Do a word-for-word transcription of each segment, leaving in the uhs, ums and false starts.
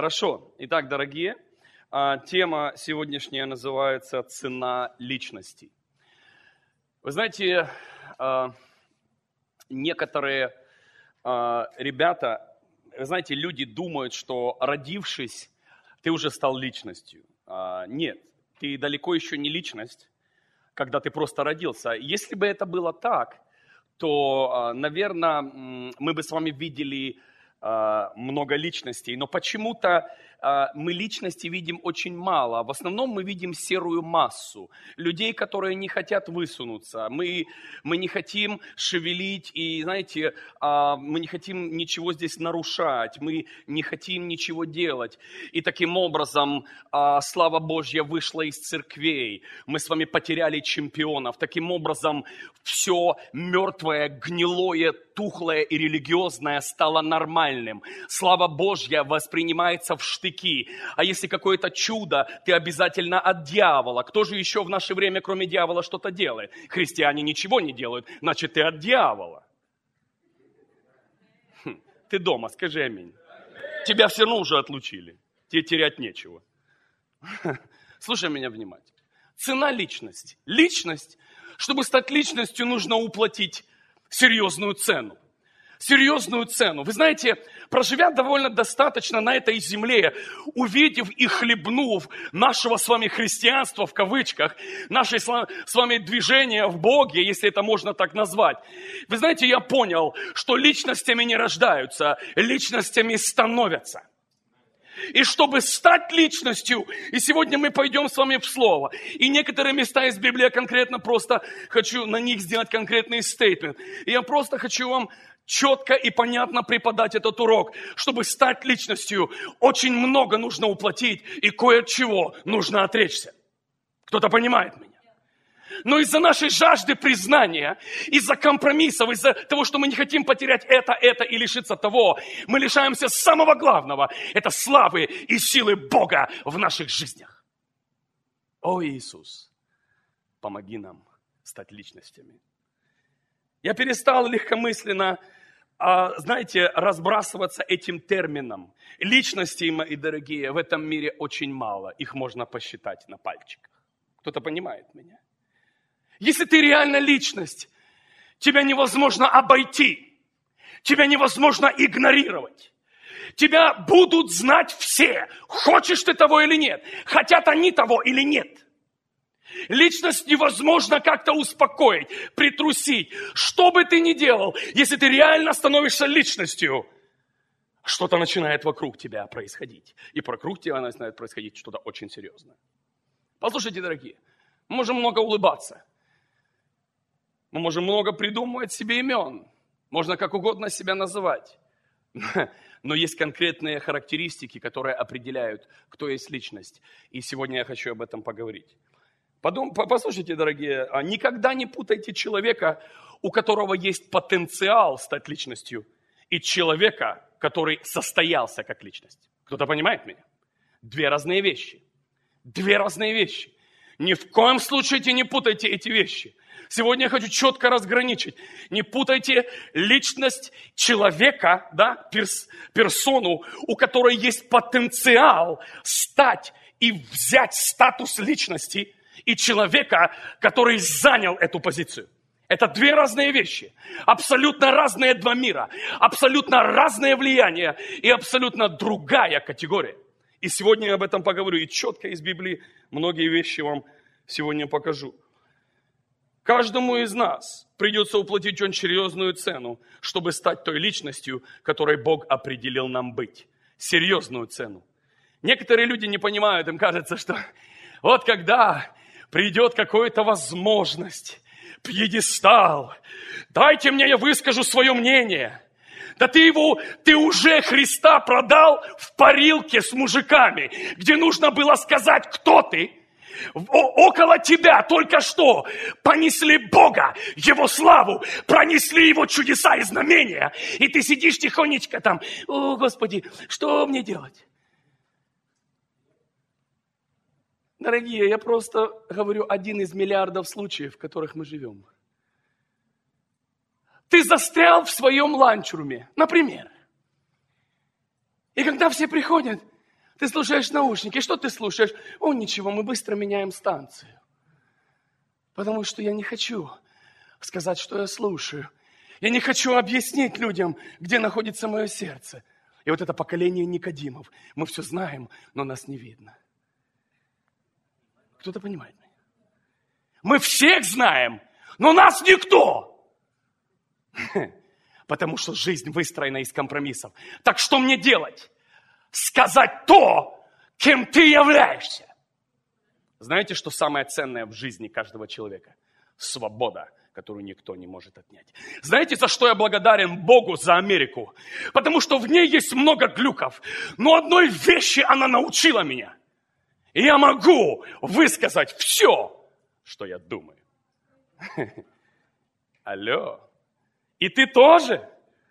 Хорошо. Итак, дорогие, тема сегодняшняя называется «Цена личности». Вы знаете, некоторые ребята, вы знаете, люди думают, что родившись, ты уже стал личностью. Нет, ты далеко еще не личность, когда ты просто родился. Если бы это было так, то, наверное, мы бы с вами видели много личностей, но почему-то мы личности видим очень мало. В основном мы видим серую массу людей, которые не хотят высунуться. Мы, мы не хотим шевелить и, знаете, мы не хотим ничего здесь нарушать, мы не хотим ничего делать. И таким образом слава Божья вышла из церквей. Мы с вами потеряли чемпионов. Таким образом все мертвое, гнилое, тухлое и религиозное стало нормальным. Слава Божья воспринимается в штыки. А если какое-то чудо, ты обязательно от дьявола. Кто же еще в наше время, кроме дьявола, что-то делает? Христиане ничего не делают, значит, ты от дьявола. Хм, ты дома, скажи аминь. Тебя все равно уже отлучили. Тебе терять нечего. Слушай меня внимательно. Цена личности. Личность, чтобы стать личностью, нужно уплатить серьезную цену. Серьезную цену. Вы знаете, проживя довольно достаточно на этой земле, увидев и хлебнув нашего с вами христианства, в кавычках, наше с вами движение в Боге, если это можно так назвать, вы знаете, я понял, что личностями не рождаются, личностями становятся. И чтобы стать личностью, и сегодня мы пойдем с вами в Слово, и некоторые места из Библии я конкретно просто хочу на них сделать конкретный стейтмент. И я просто хочу вам четко и понятно преподать этот урок. Чтобы стать личностью, очень много нужно уплатить, и кое от чего нужно отречься. Кто-то понимает меня? Но из-за нашей жажды признания, из-за компромиссов, из-за того, что мы не хотим потерять это, это и лишиться того, мы лишаемся самого главного. Это славы и силы Бога в наших жизнях. О, Иисус, помоги нам стать личностями. Я перестал легкомысленно, знаете, разбрасываться этим термином. Личностей, мои дорогие, в этом мире очень мало. Их можно посчитать на пальчиках. Кто-то понимает меня? Если ты реально личность, тебя невозможно обойти, тебя невозможно игнорировать. Тебя будут знать все, хочешь ты того или нет, хотят они того или нет. Личность невозможно как-то успокоить, притрусить. Что бы ты ни делал, если ты реально становишься личностью, что-то начинает вокруг тебя происходить. И вокруг тебя начинает происходить что-то очень серьезное. Послушайте, дорогие, мы можем много улыбаться. Мы можем много придумывать себе имен. Можно как угодно себя называть. Но есть конкретные характеристики, которые определяют, кто есть личность. И сегодня я хочу об этом поговорить. Подум, послушайте, дорогие, никогда не путайте человека, у которого есть потенциал стать личностью, и человека, который состоялся как личность. Кто-то понимает меня? Две разные вещи. Две разные вещи. Ни в коем случае не путайте эти вещи. Сегодня я хочу четко разграничить. Не путайте личность человека, да, перс, персону, у которой есть потенциал стать и взять статус личности, и человека, который занял эту позицию. Это две разные вещи. Абсолютно разные два мира. Абсолютно разные влияния и абсолютно другая категория. И сегодня я об этом поговорю. И четко из Библии многие вещи вам сегодня покажу. Каждому из нас придется уплатить очень серьезную цену, чтобы стать той личностью, которой Бог определил нам быть. Серьезную цену. Некоторые люди не понимают, им кажется, что вот когда придет какая-то возможность, пьедестал, дайте мне, я выскажу свое мнение. Да ты его, ты уже Христа продал в парилке с мужиками, где нужно было сказать, кто ты. О- около тебя только что понесли Бога, Его славу, пронесли Его чудеса и знамения. И ты сидишь тихонечко там, о, Господи, что мне делать? Дорогие, я просто говорю один из миллиардов случаев, в которых мы живем. Ты застрял в своем ланчруме, например. И когда все приходят, Ты слушаешь наушники. Что ты слушаешь? О, ничего, мы быстро меняем станцию. Потому что я не хочу сказать, что я слушаю. Я не хочу объяснить людям, где находится мое сердце. И вот это поколение Никодимов. Мы все знаем, но нас не видно. Кто-то понимает меня? Мы всех знаем, но нас никто. Потому что жизнь выстроена из компромиссов. Так что мне делать? Сказать то, кем ты являешься. Знаете, что самое ценное в жизни каждого человека? Свобода, которую никто не может отнять. Знаете, за что я благодарен Богу за Америку? Потому что в ней есть много глюков. Но одной вещи она научила меня. И я могу высказать все, что я думаю. Алло. И ты тоже?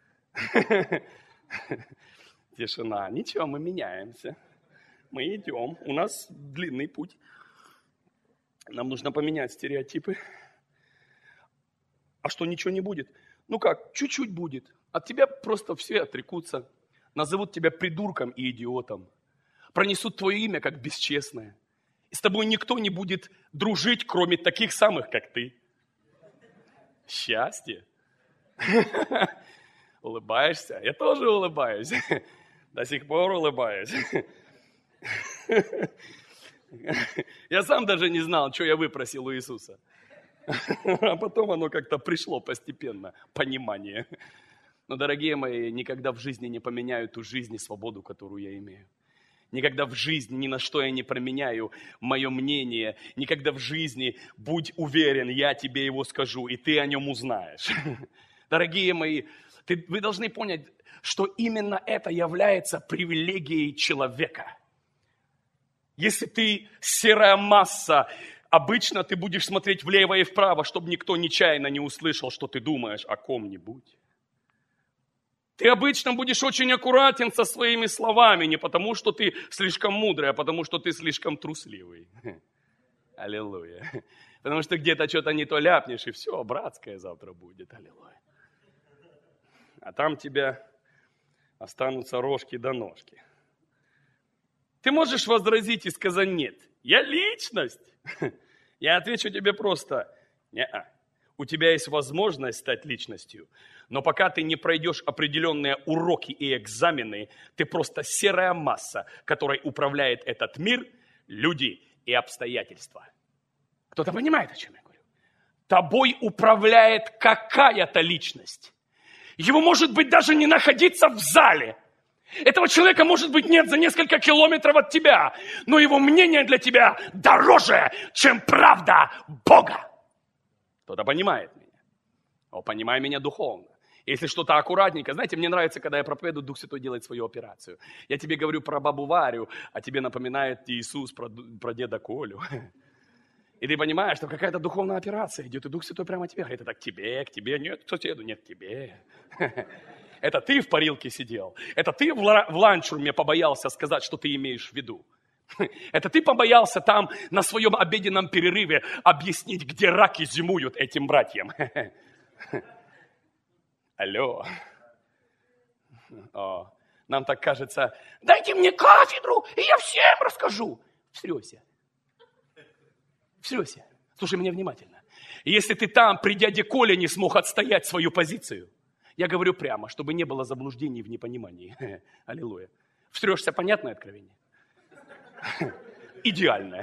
Тишина. Ничего, мы меняемся. Мы идем. У нас длинный путь. Нам нужно поменять стереотипы. А что, ничего не будет? Ну как, чуть-чуть будет. От тебя просто все отрекутся. Назовут тебя придурком и идиотом. Пронесут твое имя как бесчестное. И с тобой никто не будет дружить, кроме таких самых, как ты. Счастье. Улыбаешься? Я тоже улыбаюсь. До сих пор улыбаюсь. Я сам даже не знал, что я выпросил у Иисуса. А потом оно как-то пришло постепенно, понимание. Но, дорогие мои, никогда в жизни не поменяю ту жизнь и свободу, которую я имею. Никогда в жизни ни на что я не променяю мое мнение. Никогда в жизни, будь уверен, я тебе его скажу, и ты о нем узнаешь. Дорогие мои, ты, вы должны понять, что именно это является привилегией человека. Если ты серая масса, обычно ты будешь смотреть влево и вправо, чтобы никто нечаянно не услышал, что ты думаешь о ком-нибудь. Ты обычно будешь очень аккуратен со своими словами, не потому, что ты слишком мудрый, а потому, что ты слишком трусливый. Аллилуйя. Потому что где-то что-то не то ляпнешь, и все, братское завтра будет. Аллилуйя. А там тебя останутся рожки до ножки. Ты можешь возразить и сказать нет. Я личность. Я отвечу тебе просто. Не-а. У тебя есть возможность стать личностью, но пока ты не пройдешь определенные уроки и экзамены, ты просто серая масса, которой управляет этот мир, люди и обстоятельства. Кто-то понимает, о чем я говорю? Тобой управляет какая-то личность. Его может быть даже не находиться в зале. Этого человека может быть нет за несколько километров от тебя, но его мнение для тебя дороже, чем правда Бога. Кто-то понимает меня. О, понимай меня духовно. Если что-то аккуратненько, знаете, мне нравится, когда я проповедую, Дух Святой делает свою операцию. Я тебе говорю про бабу Варю, а тебе напоминает Иисус про, про деда Колю. И ты понимаешь, что какая-то духовная операция идет, и Дух Святой прямо тебе говорит, это к тебе, к тебе, нет, к соседу, нет, к тебе. Это ты в парилке сидел, это ты в ланчруме побоялся сказать, что ты имеешь в виду. Это ты побоялся там на своем обеденном перерыве объяснить, где раки зимуют этим братьям. Алло. О, нам так кажется, дайте мне кафедру, и я всем расскажу. Всерьез. Всерьез. Слушай меня внимательно. Если ты там при дяде Коле не смог отстоять свою позицию, я говорю прямо, чтобы не было заблуждений в непонимании. Аллилуйя. Встрешься, понятное откровение? Идеальное.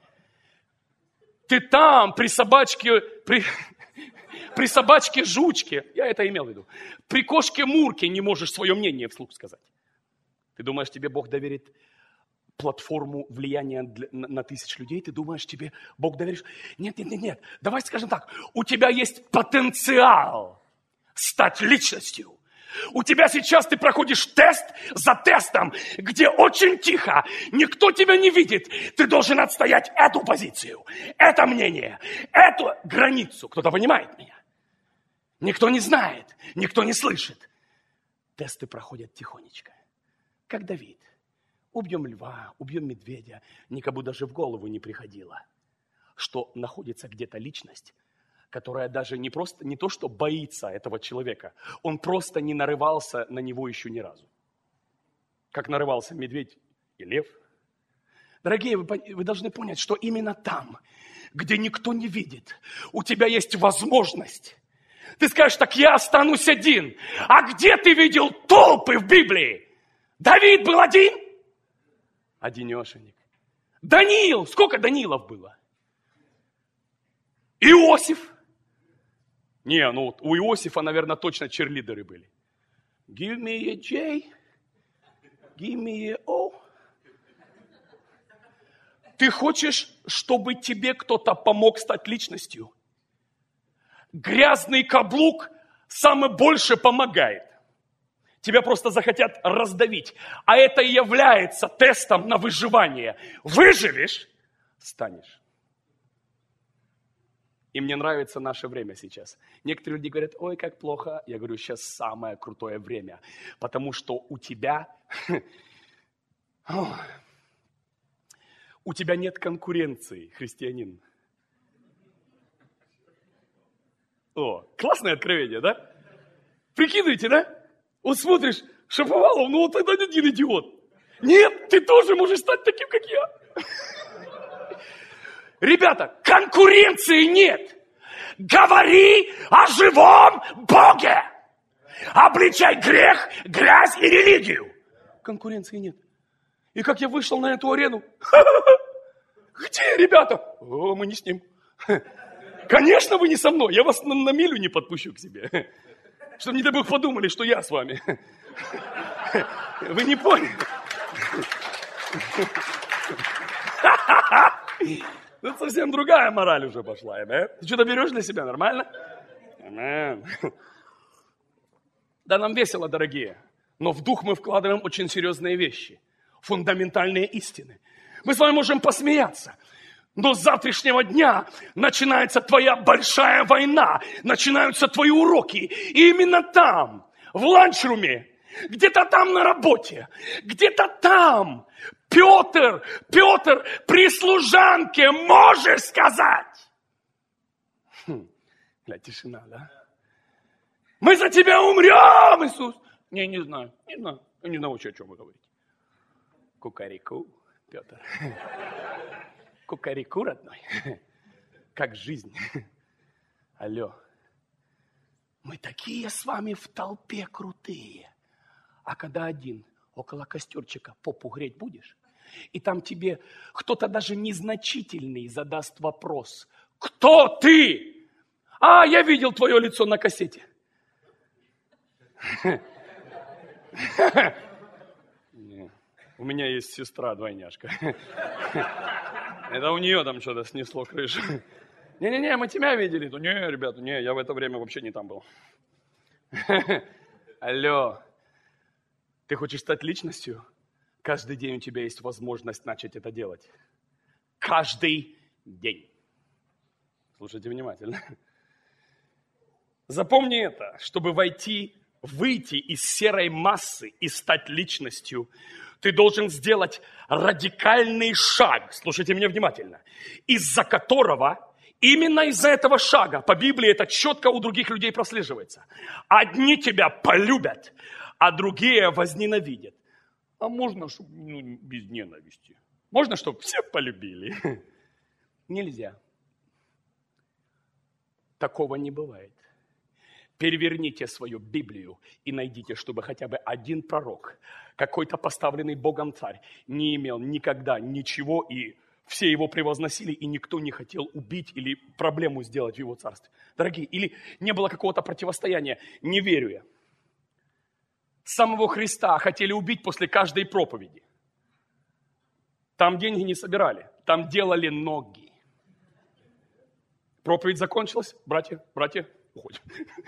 Ты там при собачке, при, при собачке жучке, я это имел в виду, при кошке Мурке не можешь свое мнение вслух сказать. Ты думаешь, тебе Бог доверит платформу влияния для, на, на тысяч людей? Ты думаешь, тебе Бог доверит? Нет, нет, нет, нет. Давай скажем так. У тебя есть потенциал стать личностью. У тебя сейчас ты проходишь тест за тестом, где очень тихо, никто тебя не видит. Ты должен отстоять эту позицию, это мнение, эту границу. Кто-то понимает меня? Никто не знает, никто не слышит. Тесты проходят тихонечко. Как Давид. Убьем льва, убьем медведя. Никому даже в голову не приходило, что находится где-то личность, которая даже не просто, не то, что боится этого человека, он просто не нарывался на него еще ни разу. Как нарывался медведь и лев. Дорогие, вы, вы должны понять, что именно там, где никто не видит, у тебя есть возможность. Ты скажешь, так я останусь один. А где ты видел толпы в Библии? Давид был один? Одинешенек. Даниил. Сколько Даниилов было? Иосиф. Не, ну вот у Иосифа, наверное, точно черлидеры были. Give me a J. Give me a O. Ты хочешь, чтобы тебе кто-то помог стать личностью? Грязный каблук самое больше помогает. Тебя просто захотят раздавить. А это и является тестом на выживание. Выживешь, станешь. И мне нравится наше время сейчас. Некоторые люди говорят, ой, как плохо. Я говорю, сейчас самое крутое время. Потому что у тебя... У тебя нет конкуренции, христианин. О, классное откровение, да? Прикидывайте, да? Вот смотришь, Шаповалов, ну вот это один идиот. Нет, ты тоже можешь стать таким, как я. Ребята, конкуренции нет. Говори о живом Боге. Обличай грех, грязь и религию. Конкуренции нет. И как я вышел на эту арену, где ребята? О, мы не с ним. Конечно, вы не со мной. Я вас на, на милю не подпущу к себе. Чтобы, не дай Бог, подумали, что я с вами. Вы не поняли? Это совсем другая мораль уже пошла. Да? Ты что-то берешь для себя, нормально? Amen. Да, нам весело, дорогие. Но в дух мы вкладываем очень серьезные вещи. Фундаментальные истины. Мы с вами можем посмеяться. Но с завтрашнего дня начинается твоя большая война. Начинаются твои уроки. И именно там, в ланчруме, где-то там на работе, где-то там, Петр, Петр, при служанке можешь сказать. Хм, бля, тишина, да? Мы за тебя умрем, Иисус. Не, не знаю, не знаю. Я не знаю вообще, о чем вы говорите. Кукареку, Петр. Кукареку, родной. Как жизнь. Алло. Мы такие с вами в толпе крутые. А когда один около костерчика попу греть будешь, и там тебе кто-то даже незначительный задаст вопрос. Кто ты? А, я видел твое лицо на кассете. У меня есть сестра-двойняшка. Это у нее там что-то снесло крышу. Не-не-не, мы тебя видели. Не, ребята, не, я в это время вообще не там был. Алло, ты хочешь стать личностью? Каждый день у тебя есть возможность начать это делать. Каждый день. Слушайте внимательно. Запомни это, чтобы войти, выйти из серой массы и стать личностью, ты должен сделать радикальный шаг, слушайте меня внимательно, из-за которого, именно из-за этого шага, по Библии это четко у других людей прослеживается. Одни тебя полюбят, а другие возненавидят. А можно, чтобы ну, без ненависти? Можно, чтобы все полюбили? Нельзя. Такого не бывает. Переверните свою Библию и найдите, чтобы хотя бы один пророк, какой-то поставленный Богом царь, не имел никогда ничего, и все его превозносили, и никто не хотел убить или проблему сделать в его царстве. Дорогие, или не было какого-то противостояния, не верю я. Самого Христа хотели убить после каждой проповеди. Там деньги не собирали, там делали ноги. Проповедь закончилась, братья, братья, уходим.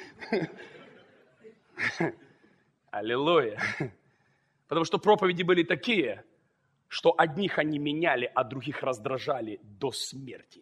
Аллилуйя. Потому что проповеди были такие, что одних они меняли, а других раздражали до смерти.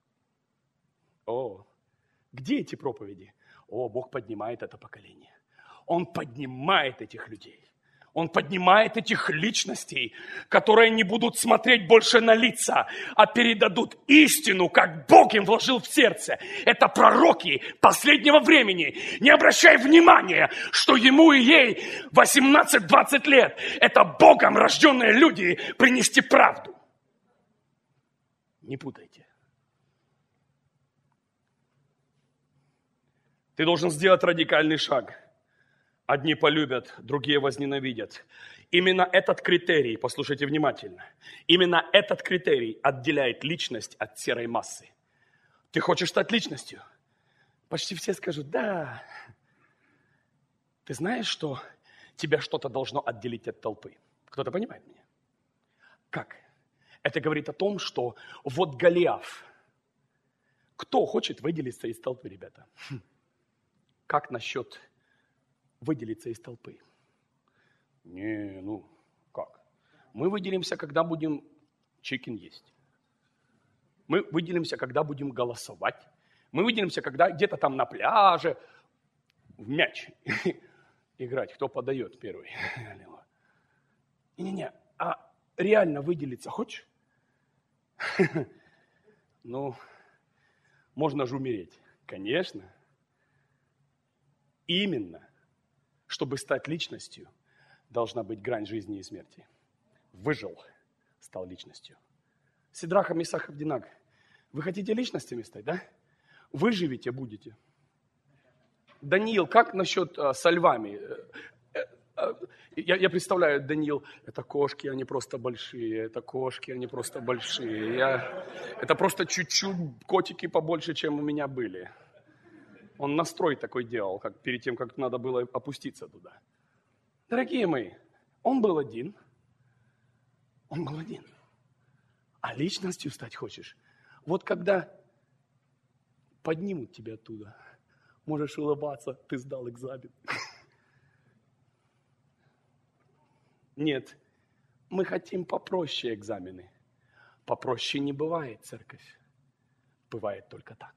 О, где эти проповеди? О, Бог поднимает это поколение. Он поднимает этих людей. Он поднимает этих личностей, которые не будут смотреть больше на лица, а передадут истину, как Бог им вложил в сердце. Это пророки последнего времени. Не обращай внимания, что ему и ей восемнадцать-двадцать лет. Это Богом рожденные люди принести правду. Не путайте. Ты должен сделать радикальный шаг. Одни полюбят, другие возненавидят. Именно этот критерий, послушайте внимательно, именно этот критерий отделяет личность от серой массы. Ты хочешь стать личностью? Почти все скажут, да. Ты знаешь, что тебя что-то должно отделить от толпы? Кто-то понимает меня? Как? Это говорит о том, что вот Голиаф. Кто хочет выделиться из толпы, ребята? Как насчет выделиться из толпы? Не, ну, как? Мы выделимся, когда будем чикен есть. Мы выделимся, когда будем голосовать. Мы выделимся, когда где-то там на пляже в мяч играть. Кто подает первый? Не-не-не, а реально выделиться хочешь? Ну, можно же умереть. Конечно. Именно. Чтобы стать личностью, должна быть грань жизни и смерти. Выжил, стал личностью. Сидрах, Мисах, Авдинаг. Вы хотите личностями стать, да? Выживете, будете. Даниил, как насчет а, со львами? Я, я представляю, Даниил, это кошки, они просто большие, это кошки, они просто большие. Я, это просто чуть-чуть котики побольше, чем у меня были. Он настрой такой делал, как перед тем, как надо было опуститься туда. Дорогие мои, он был один. Он был один. А личностью стать хочешь? Вот когда поднимут тебя оттуда, можешь улыбаться, ты сдал экзамен. Нет, мы хотим попроще экзамены. Попроще не бывает, церковь. Бывает только так.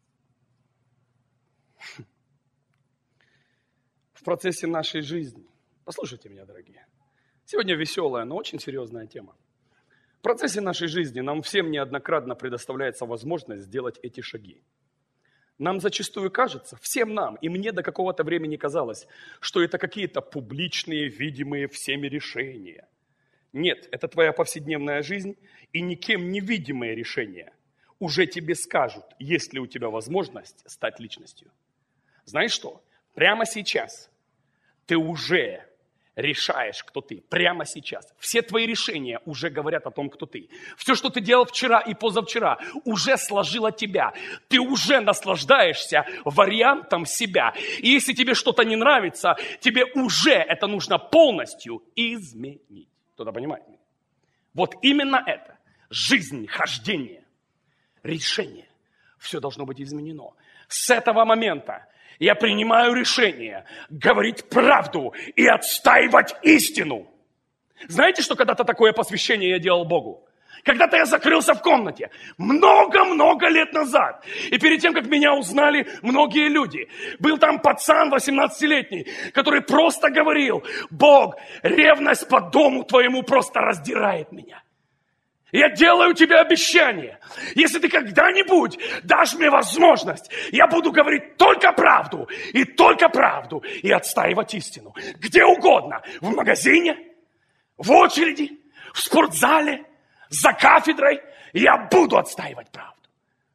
В процессе нашей жизни, послушайте меня, дорогие, сегодня веселая, но очень серьезная тема. В процессе нашей жизни нам всем неоднократно предоставляется возможность сделать эти шаги. Нам зачастую кажется, всем нам, и мне до какого-то времени казалось, что это какие-то публичные, видимые всеми решения. Нет, это твоя повседневная жизнь и никем не видимые решения. Уже тебе скажут, есть ли у тебя возможность стать личностью. Знаешь что? Прямо сейчас ты уже решаешь, кто ты. Прямо сейчас. Все твои решения уже говорят о том, кто ты. Все, что ты делал вчера и позавчера, уже сложило тебя. Ты уже наслаждаешься вариантом себя. И если тебе что-то не нравится, тебе уже это нужно полностью изменить. Кто-то понимает меня? Вот именно это. Жизнь, хождение, решение. Все должно быть изменено. С этого момента я принимаю решение говорить правду и отстаивать истину. Знаете, что когда-то такое посвящение я делал Богу? Когда-то я закрылся в комнате много-много лет назад. И перед тем, как меня узнали многие люди, был там пацан восемнадцатилетний, который просто говорил: Бог, ревность по дому твоему просто раздирает меня. Я делаю тебе обещание. Если ты когда-нибудь дашь мне возможность, я буду говорить только правду, и только правду, и отстаивать истину. Где угодно. В магазине, в очереди, в спортзале, за кафедрой. Я буду отстаивать правду.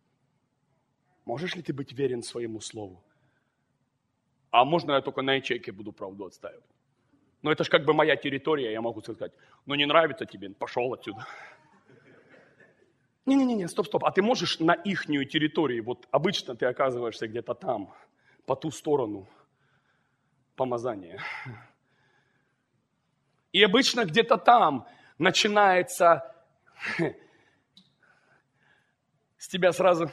Можешь ли ты быть верен своему слову? А можно я только на ячейке буду правду отстаивать? Но это же как бы моя территория, я могу сказать: ну не нравится тебе, пошел отсюда. Не-не-не, стоп-стоп, а ты можешь на ихнюю территорию, вот обычно ты оказываешься где-то там, по ту сторону помазания. И обычно где-то там начинается с тебя сразу: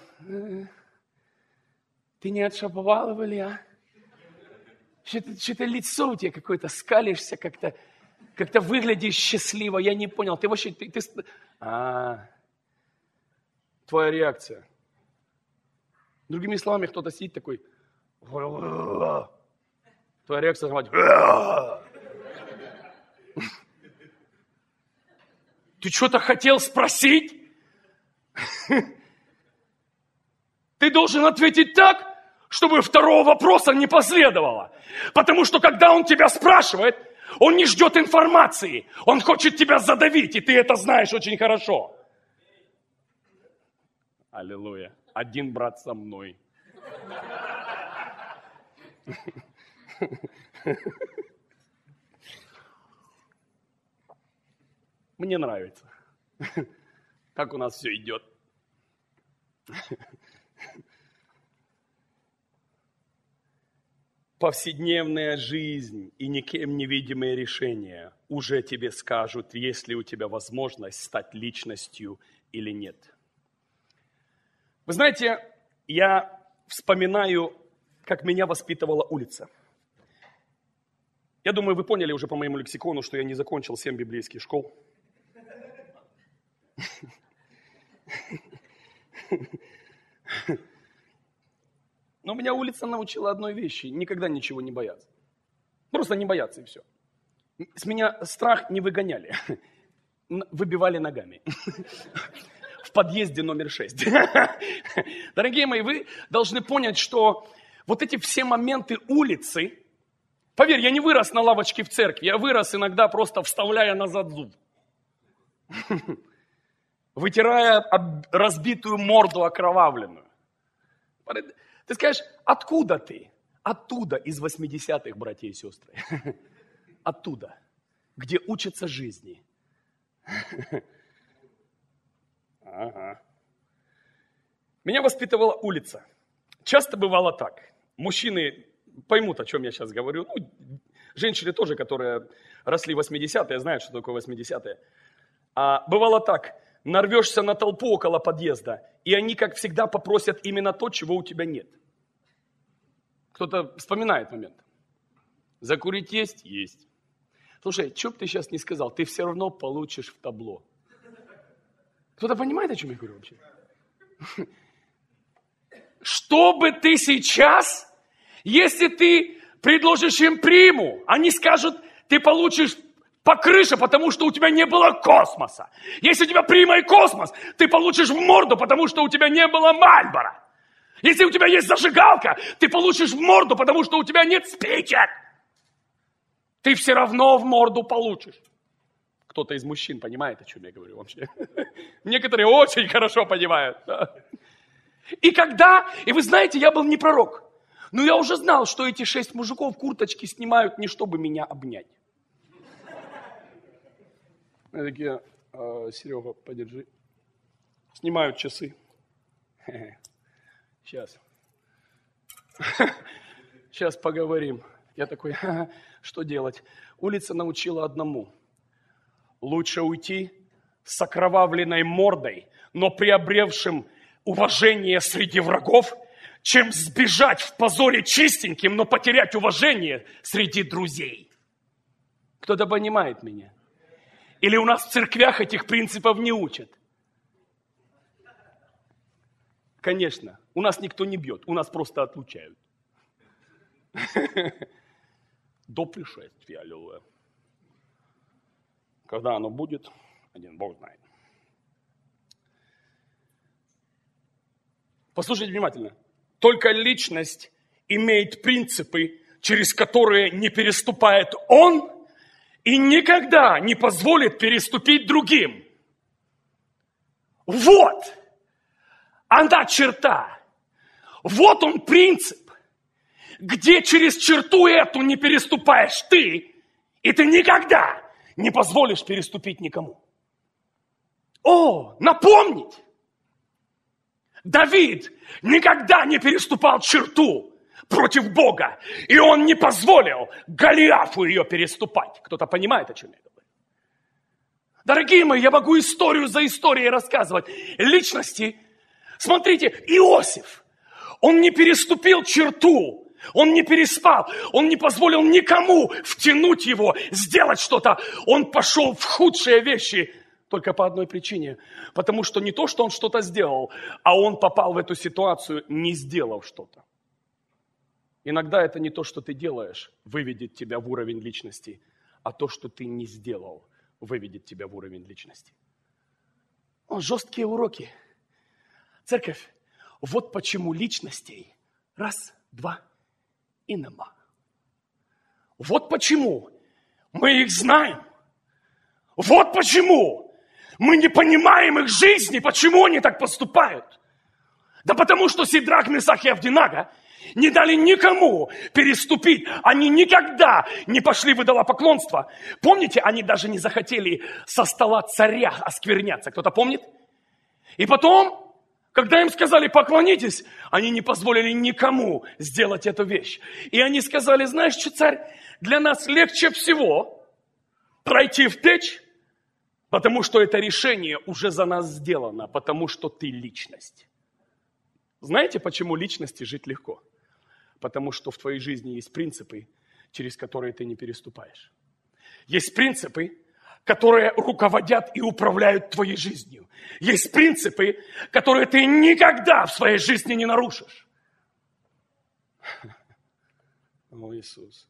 ты не от Шаповалова ли, а? Что-то, что-то лицо у тебя какое-то, скалишься как-то, как-то выглядишь счастливо, я не понял, ты вообще, ты, ты... А, твоя реакция. Другими словами, кто-то сидит такой, твоя реакция говорит: Ты что-то хотел спросить? Ты должен ответить так, чтобы второго вопроса не последовало. Потому что когда он тебя спрашивает, он не ждет информации. Он хочет тебя задавить, и ты это знаешь очень хорошо. Аллилуйя. Один брат со мной. Мне нравится, как у нас все идет. Повседневная жизнь и никем невидимые решения уже тебе скажут, есть ли у тебя возможность стать личностью или нет. Вы знаете, я вспоминаю, как меня воспитывала улица. Я думаю, вы поняли уже по моему лексикону, что я не закончил семь библейских школ. Но меня улица научила одной вещи: никогда ничего не бояться. Просто не бояться, и все. С меня страх не выгоняли, выбивали ногами. В подъезде номер шесть. Дорогие мои, вы должны понять, что вот эти все моменты улицы, поверь, я не вырос на лавочке в церкви, я вырос иногда просто вставляя назад зуб. Вытирая разбитую морду окровавленную. Ты скажешь, откуда ты? Оттуда, из восьмидесятых, братья и сестры. Оттуда, где учатся жизни. Ага. Меня воспитывала улица. Часто бывало так. Мужчины поймут, о чем я сейчас говорю. Ну, женщины тоже, которые росли в восьмидесятые, знают, что такое восьмидесятые. А бывало так. Нарвешься на толпу около подъезда, и они, как всегда, попросят именно то, чего у тебя нет. Кто-то вспоминает момент. Закурить есть? Есть. Слушай, что бы ты сейчас не сказал, ты все равно получишь в табло. Кто-то понимает, о чем я говорю вообще? Что бы ты сейчас, если ты предложишь им приму, они скажут, ты получишь по крыше, потому что у тебя не было космоса. Если у тебя прима и космос, ты получишь в морду, потому что у тебя не было Мальбора. Если у тебя есть зажигалка, ты получишь в морду, потому что у тебя нет спичек. Ты все равно в морду получишь. Кто-то из мужчин понимает, о чем я говорю вообще. Некоторые очень хорошо понимают. И когда, и вы знаете, я был не пророк, но я уже знал, что эти шесть мужиков курточки снимают не чтобы меня обнять. Они такие, Серега, подержи. Снимают часы. Сейчас. Сейчас поговорим. Я такой, что делать? Улица научила одному. Лучше уйти с окровавленной мордой, но приобревшим уважение среди врагов, чем сбежать в позоре чистеньким, но потерять уважение среди друзей. Кто-то понимает меня? Или у нас в церквях этих принципов не учат? Конечно, у нас никто не бьет, у нас просто отлучают. До пришествия, аллилуйя. Когда оно будет, один Бог знает. Послушайте внимательно. Только личность имеет принципы, через которые не переступает он и никогда не позволит переступить другим. Вот она черта. Вот он принцип, где через черту эту не переступаешь ты, и ты никогда не позволишь переступить никому. О, напомнить! Давид никогда не переступал черту против Бога, и он не позволил Голиафу ее переступать. Кто-то понимает, о чем я говорю? Дорогие мои, я могу историю за историей рассказывать. Личности, смотрите, Иосиф, он не переступил черту, он не переспал, он не позволил никому втянуть его, сделать что-то. Он пошел в худшие вещи только по одной причине. Потому что не то, что он что-то сделал, а он попал в эту ситуацию, не сделав что-то. Иногда это не то, что ты делаешь, выведет тебя в уровень личности, а то, что ты не сделал, выведет тебя в уровень личности. О, жесткие уроки. Церковь, вот почему личностей раз, два и нема. Вот почему мы их знаем. Вот почему мы не понимаем их жизни, почему они так поступают. Да потому что Сидрах, Месах и Авдинага не дали никому переступить. Они никогда не пошли в идолопоклонство. Помните, они даже не захотели со стола царя оскверняться. Кто-то помнит? И потом, когда им сказали поклонитесь, они не позволили никому сделать эту вещь. И они сказали, знаешь что, царь, для нас легче всего пройти в печь, потому что это решение уже за нас сделано, потому что ты личность. Знаете, почему личности жить легко? Потому что в твоей жизни есть принципы, через которые ты не переступаешь. Есть принципы, которые руководят и управляют твоей жизнью. Есть принципы, которые ты никогда в своей жизни не нарушишь. О, Иисус.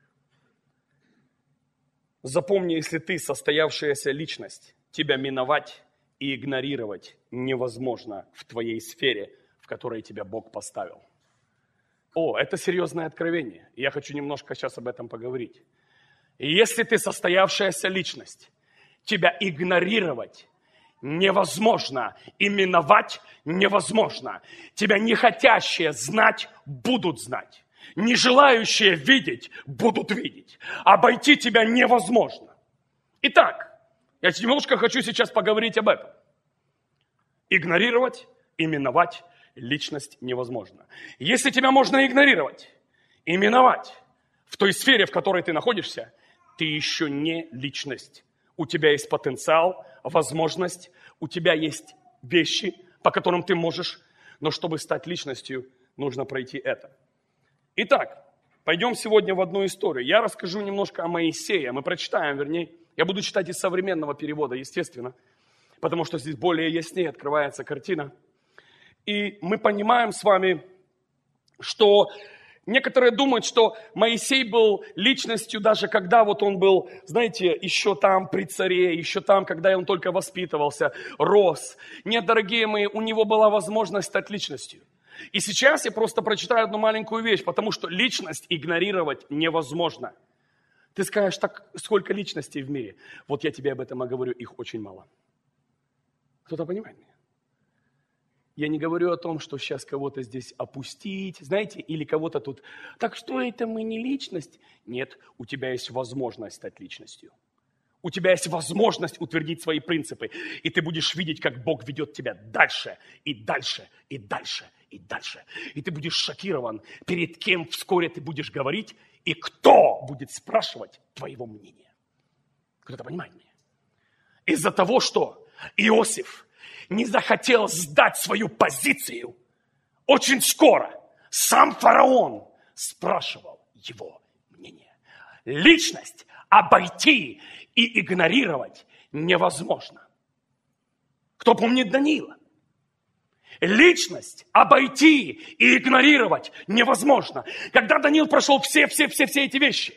Запомни, если ты состоявшаяся личность, тебя миновать и игнорировать невозможно в твоей сфере, в которой тебя Бог поставил. О, это серьезное откровение. Я хочу немножко сейчас об этом поговорить. И если ты состоявшаяся личность, тебя игнорировать невозможно, и миновать невозможно. Тебя не хотящие знать будут знать. Не желающие видеть будут видеть. Обойти тебя невозможно. Итак, я немножко хочу сейчас поговорить об этом. Игнорировать и миновать личность невозможно. Если тебя можно игнорировать и миновать в той сфере, в которой ты находишься, ты еще не личность. У тебя есть потенциал, возможность, у тебя есть вещи, по которым ты можешь, но чтобы стать личностью, нужно пройти это. Итак, пойдем сегодня в одну историю. Я расскажу немножко о Моисее. Мы прочитаем, вернее, я буду читать из современного перевода, естественно, потому что здесь более яснее открывается картина. И мы понимаем с вами, что некоторые думают, что Моисей был личностью даже когда вот он был, знаете, еще там при царе, еще там, когда он только воспитывался, рос. Нет, дорогие мои, у него была возможность стать личностью. И сейчас я просто прочитаю одну маленькую вещь, потому что личность игнорировать невозможно. Ты скажешь, так сколько личностей в мире? Вот я тебе об этом и говорю, их очень мало. Кто-то понимает меня? Я не говорю о том, что сейчас кого-то здесь опустить, знаете, или кого-то тут, так что это мы не личность? Нет, у тебя есть возможность стать личностью. У тебя есть возможность утвердить свои принципы, и ты будешь видеть, как Бог ведет тебя дальше, и дальше, и дальше, и дальше. И ты будешь шокирован, перед кем вскоре ты будешь говорить, и кто будет спрашивать твоего мнения. Кто-то понимает меня? Из-за того, что Иосиф не захотел сдать свою позицию, очень скоро сам фараон спрашивал его мнение. Личность обойти и игнорировать невозможно. Кто помнит Даниила? Личность обойти и игнорировать невозможно. Когда Даниил прошел все-все-все-все эти вещи,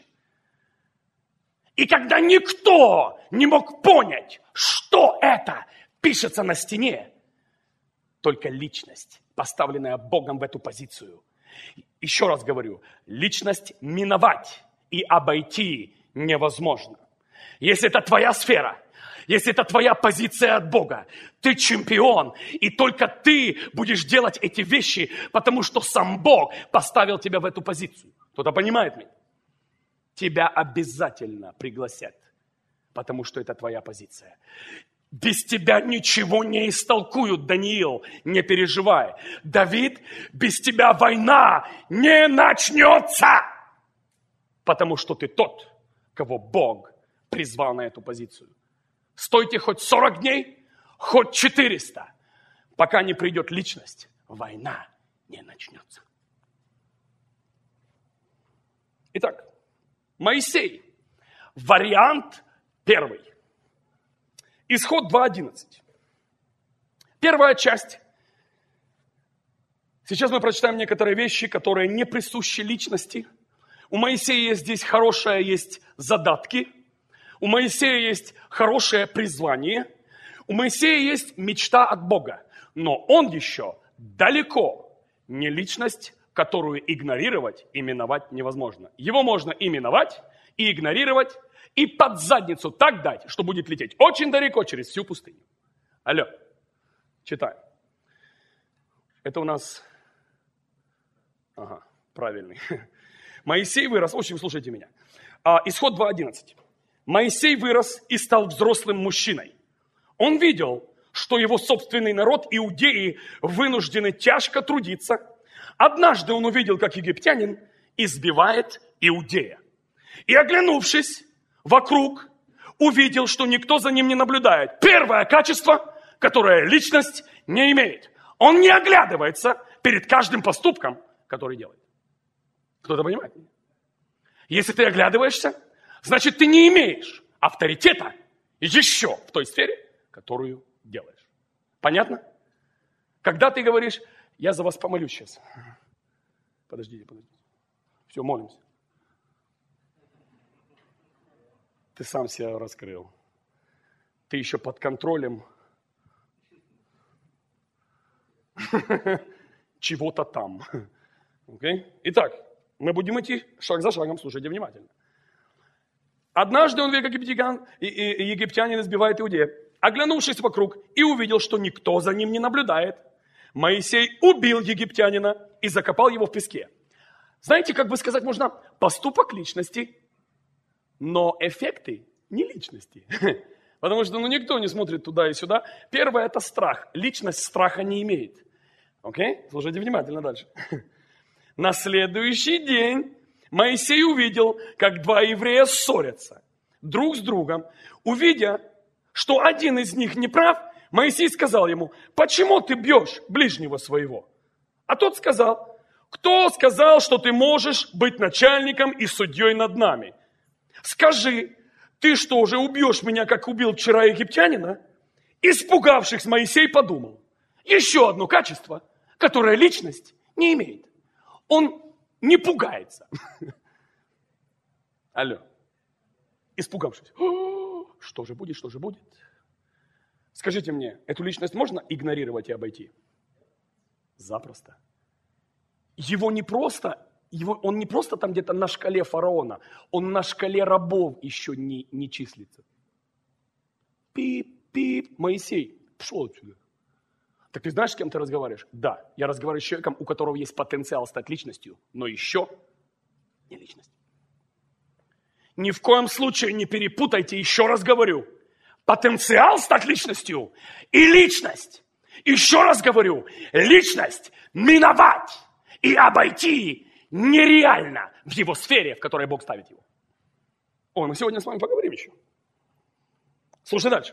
и когда никто не мог понять, что это пишется на стене, только личность, поставленная Богом в эту позицию. Еще раз говорю, личность миновать и обойти невозможно. Если это твоя сфера, если это твоя позиция от Бога, ты чемпион, и только ты будешь делать эти вещи, потому что сам Бог поставил тебя в эту позицию. Кто-то понимает меня? Тебя обязательно пригласят, потому что это твоя позиция. Без тебя ничего не истолкуют, Даниил, не переживай. Давид, без тебя война не начнется, потому что ты тот, кого Бог призвал на эту позицию. Стойте хоть сорок дней, хоть четыреста, пока не придет личность, война не начнется. Итак, Моисей, вариант первый. Исход два одиннадцать. Первая часть. Сейчас мы прочитаем некоторые вещи, которые не присущи личности. У Моисея здесь хорошие есть задатки. У Моисея есть хорошее призвание. У Моисея есть мечта от Бога, но он еще далеко не личность, которую игнорировать и миновать невозможно. Его можно и миновать, и игнорировать, и под задницу так дать, что будет лететь очень далеко через всю пустыню. Алло, читаем. Это у нас... Ага, правильный. Моисей вырос, в общем, слушайте меня. А, Исход два одиннадцать. Моисей вырос и стал взрослым мужчиной. Он видел, что его собственный народ, иудеи, вынуждены тяжко трудиться. Однажды он увидел, как египтянин избивает иудея. И, оглянувшись вокруг, увидел, что никто за ним не наблюдает. Первое качество, которое личность не имеет. Он не оглядывается перед каждым поступком, который делает. Кто-то понимает? Если ты оглядываешься, значит, ты не имеешь авторитета еще в той сфере, которую делаешь. Понятно? Когда ты говоришь, я за вас помолюсь сейчас. Подождите, подождите. Все, молимся. Ты сам себя раскрыл. Ты еще под контролем чего-то там. Okay? Итак, мы будем идти шаг за шагом, слушайте внимательно. Однажды он видел, как египтян, египтянин избивает иудея. Оглянувшись вокруг и увидел, что никто за ним не наблюдает, Моисей убил египтянина и закопал его в песке. Знаете, как бы сказать можно, поступок личности, но эффекты не личности. Потому что ну, никто не смотрит туда и сюда. Первое – это страх. Личность страха не имеет. Окей? Слушайте внимательно дальше. На следующий день Моисей увидел, как два еврея ссорятся друг с другом. Увидя, что один из них не прав, Моисей сказал ему, почему ты бьешь ближнего своего? А тот сказал, кто сказал, что ты можешь быть начальником и судьей над нами? Скажи, ты что же убьешь меня, как убил вчера египтянина? Испугавшись, Моисей подумал, еще одно качество, которое личность не имеет. Он не пугается. Алло. Испугавшись. Что же будет, что же будет? Скажите мне, эту личность можно игнорировать и обойти? Запросто. Его не просто, его, он не просто там где-то на шкале фараона, он на шкале рабов еще не, не числится. Пип-пип, Моисей, пошел отсюда. Так ты знаешь, с кем ты разговариваешь? Да, я разговариваю с человеком, у которого есть потенциал стать личностью, но еще не личность. Ни в коем случае не перепутайте, еще раз говорю, потенциал стать личностью и личность. Еще раз говорю, личность миновать и обойти нереально в его сфере, в которой Бог ставит его. О, мы сегодня с вами поговорим еще. Слушай дальше.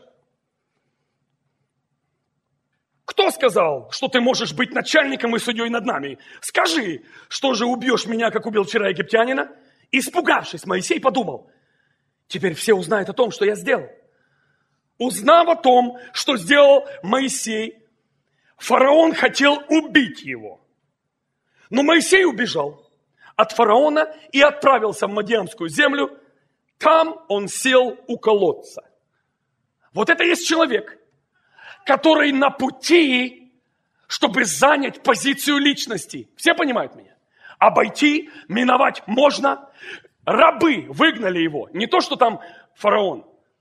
Кто сказал, что ты можешь быть начальником и судьей над нами? Скажи, что же убьешь меня, как убил вчера египтянина? Испугавшись, Моисей подумал, теперь все узнают о том, что я сделал. Узнав о том, что сделал Моисей, фараон хотел убить его. Но Моисей убежал от фараона и отправился в Мадиамскую землю. Там он сел у колодца. Вот это есть человек, который на пути, чтобы занять позицию личности. Все понимают меня? Обойти, миновать можно. Рабы выгнали его. Не то, что там фараон.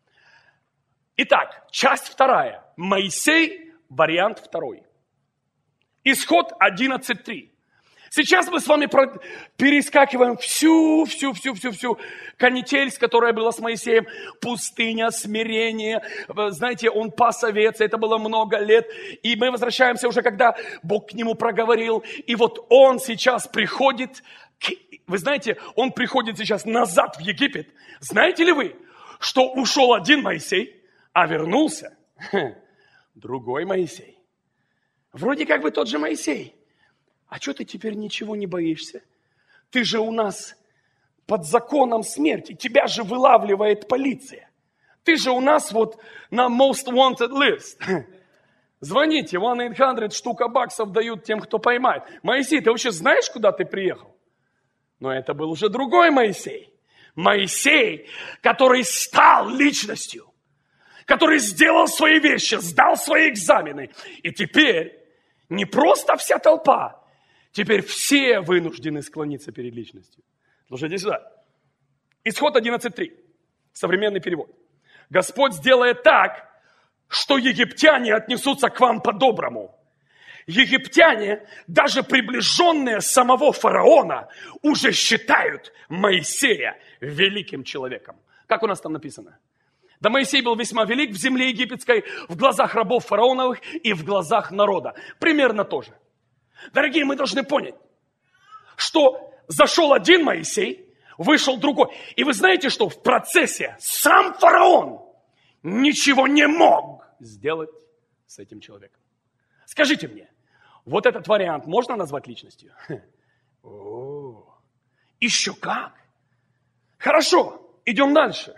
Итак, часть вторая. Моисей, вариант второй. Исход одиннадцать три. Сейчас мы с вами перескакиваем всю, всю, всю, всю, всю канитель, которая была с Моисеем. Пустыня, смирение. Знаете, он пас овец, это было много лет. И мы возвращаемся уже, когда Бог к нему проговорил. И вот он сейчас приходит, вы знаете, он приходит сейчас назад в Египет. Знаете ли вы, что ушел один Моисей, а вернулся другой Моисей? Вроде как бы тот же Моисей. А что ты теперь ничего не боишься? Ты же у нас под законом смерти. Тебя же вылавливает полиция. Ты же у нас вот на most wanted list. Звоните, один восемьсот штука баксов дают тем, кто поймает. Моисей, ты вообще знаешь, куда ты приехал? Но это был уже другой Моисей. Моисей, который стал личностью. который сделал свои вещи, сдал свои экзамены. И теперь не просто вся толпа, теперь все вынуждены склониться перед личностью. Слушайте сюда. Исход одиннадцать три. Современный перевод. Господь сделает так, что египтяне отнесутся к вам по-доброму. Египтяне, даже приближенные самого фараона, уже считают Моисея великим человеком. Как у нас там написано? Да Моисей был весьма велик в земле египетской, в глазах рабов фараоновых и в глазах народа. Примерно то же. Дорогие, мы должны понять, что зашел один Моисей, вышел другой. И вы знаете, что в процессе сам фараон ничего не мог сделать с этим человеком. Скажите мне, вот этот вариант можно назвать личностью? О, еще как! Хорошо, идем дальше.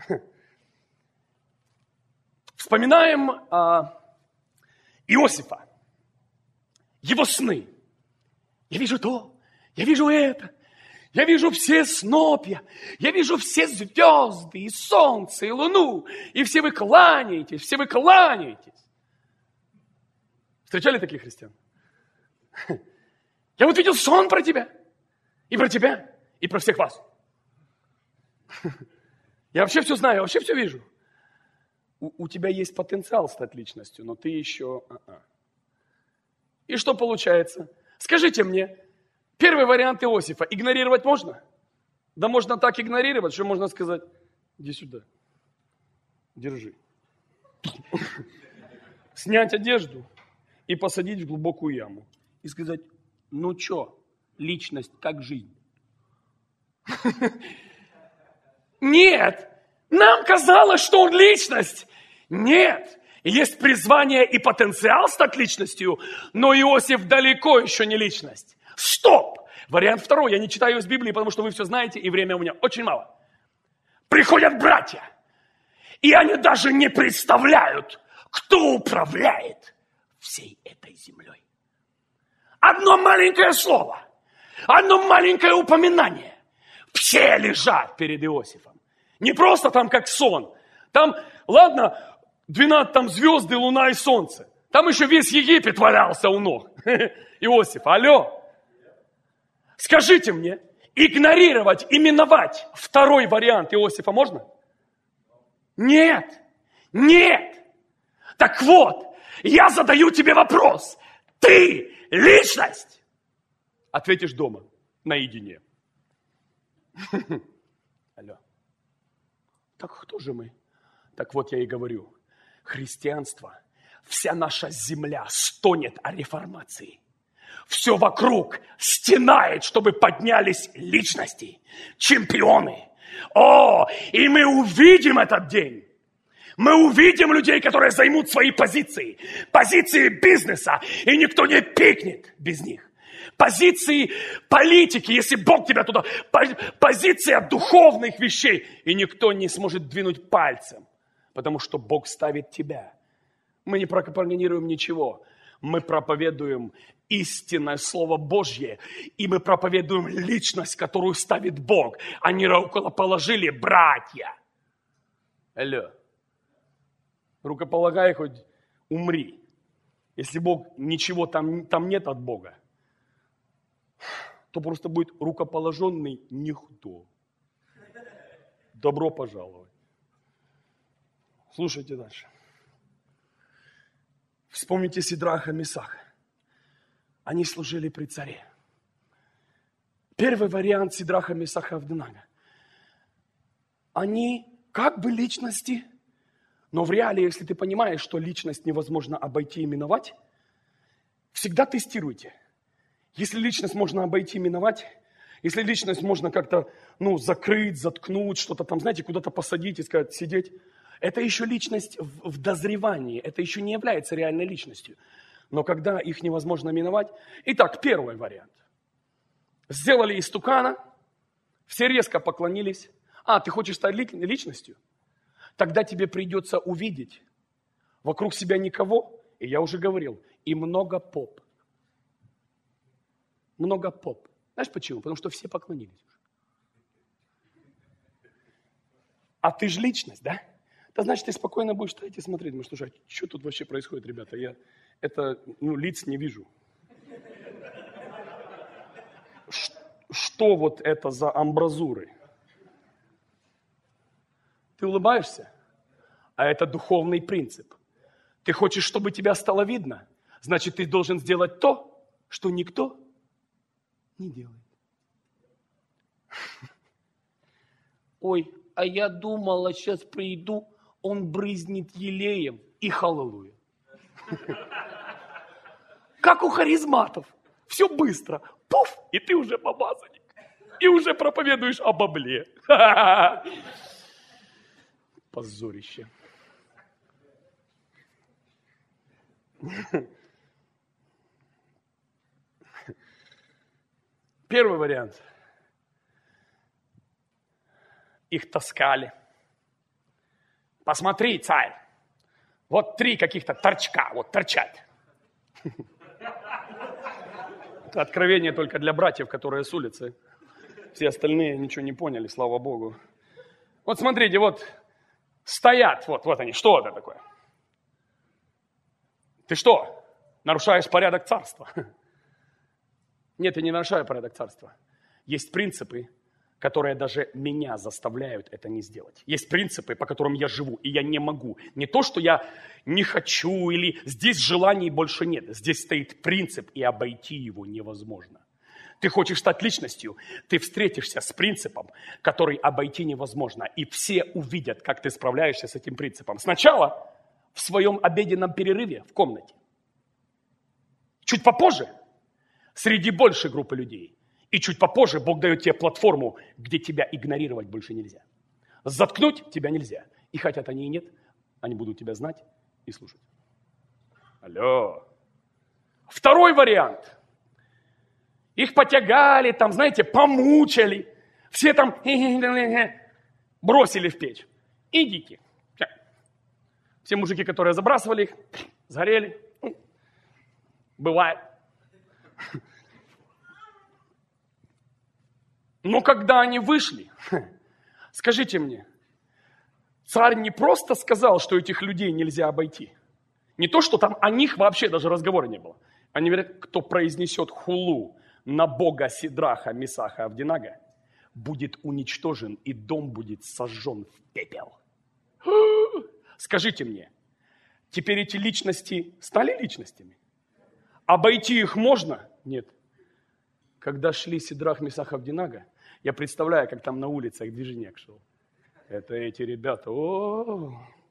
Вспоминаем а, Иосифа, его сны. Я вижу то, я вижу это, я вижу все снопья, я вижу все звезды, и солнце, и луну, и все вы кланяетесь, все вы кланяетесь. Встречали таких христиан? Я вот видел сон про тебя, и про тебя, и про всех вас. Я вообще все знаю, я вообще все вижу. У, у тебя есть потенциал стать личностью, но ты еще... А-а. И что получается? Скажите мне, первый вариант Иосифа игнорировать можно? Да можно так игнорировать, что можно сказать, иди сюда, держи. Снять одежду и посадить в глубокую яму. И сказать, ну что, личность как жизнь? Нет, нам казалось, что он личность. Нет, есть призвание и потенциал стать личностью, но Иосиф далеко еще не личность. Стоп! Вариант второй, я не читаю из Библии, потому что вы все знаете, и времени у меня очень мало. Приходят братья, и они даже не представляют, кто управляет всей этой землей. Одно маленькое слово, одно маленькое упоминание. Все лежат перед Иосифом. Не просто там как сон. Там, ладно, двенадцать там звезды, луна и солнце. Там еще весь Египет валялся у ног Иосифа. Алло. Скажите мне, игнорировать, именовать второй вариант Иосифа можно? Нет. Нет. Так вот, я задаю тебе вопрос. Ты личность? Ответишь дома, наедине. Алло. Так кто же мы? Так вот я и говорю. Христианство, вся наша земля стонет о реформации. Все вокруг стенает, чтобы поднялись личности, чемпионы. О, и мы увидим этот день. Мы увидим людей, которые займут свои позиции. Позиции бизнеса, и никто не пикнет без них. Позиции политики, если Бог тебя туда... Позиция духовных вещей, и никто не сможет двинуть пальцем, потому что Бог ставит тебя. Мы не пропагандируем ничего. Мы проповедуем истинное Слово Божье, и мы проповедуем личность, которую ставит Бог. Они рукоположили братья. Алло. Рукополагай, хоть умри. Если Бог, ничего там, там нет от Бога, то просто будет рукоположенный никто. Добро пожаловать. Слушайте дальше. Вспомните Сидраха, Месаха. Они служили при царе. Первый вариант Сидраха, Месаха, Авденага. Они как бы личности, но в реалии, если ты понимаешь, что личность невозможно обойти и миновать, всегда тестируйте. Если личность можно обойти, миновать, если личность можно как-то, ну, закрыть, заткнуть, что-то там, знаете, куда-то посадить и сказать, сидеть, это еще личность в, в дозревании, это еще не является реальной личностью. Но когда их невозможно миновать... Итак, первый вариант. Сделали истукана, все резко поклонились. А, ты хочешь стать личностью? Тогда тебе придется увидеть вокруг себя никого, и я уже говорил, и много поп. Много поп. Знаешь почему? Потому что все поклонились. А ты же личность, да? Да значит, ты спокойно будешь стоять и смотреть. Думаешь, слушай, а что тут вообще происходит, ребята? Я это, ну, лиц не вижу. Ш- что вот это за амбразуры? Ты улыбаешься? А это духовный принцип. Ты хочешь, чтобы тебя стало видно? Значит, ты должен сделать то, что никто не делает. Ой, а я думала, сейчас приду, он брызнет елеем и халалуя. Как у харизматов. Все быстро. Пуф, и ты уже помазанник. И уже проповедуешь о бабле. Позорище. Первый вариант. Их таскали. Посмотри, царь, вот три каких-то торчка, вот торчат. Это откровение только для братьев, которые с улицы. Все остальные ничего не поняли, слава Богу. Вот смотрите, вот стоят, вот, вот они, что это такое? Ты что, нарушаешь порядок царства? Нет, я не нарушаю порядок царства. Есть принципы, которые даже меня заставляют это не сделать. Есть принципы, по которым я живу, и я не могу. Не то, что я не хочу, или здесь желаний больше нет. Здесь стоит принцип, и обойти его невозможно. Ты хочешь стать личностью, ты встретишься с принципом, который обойти невозможно. И все увидят, как ты справляешься с этим принципом. Сначала в своем обеденном перерыве в комнате. Чуть попозже среди большей группы людей. И чуть попозже Бог дает тебе платформу, где тебя игнорировать больше нельзя. Заткнуть тебя нельзя. И хотят они и нет, они будут тебя знать и слушать. Алло. Второй вариант. Их потягали, там, знаете, помучали. Все там бросили в печь. Идите. Все мужики, которые забрасывали их, сгорели. Бывает. Но когда они вышли, скажите мне, царь не просто сказал, что этих людей нельзя обойти. Не то, что там о них вообще даже разговора не было. Они говорят, кто произнесет хулу на бога Сидраха, Месаха, Авдинага, будет уничтожен, и дом будет сожжен в пепел. Скажите мне, теперь эти личности стали личностями? Обойти их можно? Нет. Когда шли Сидрах, Месах, Авдинага, я представляю, как там на улицах движняк шел. Это эти ребята. О-о-о.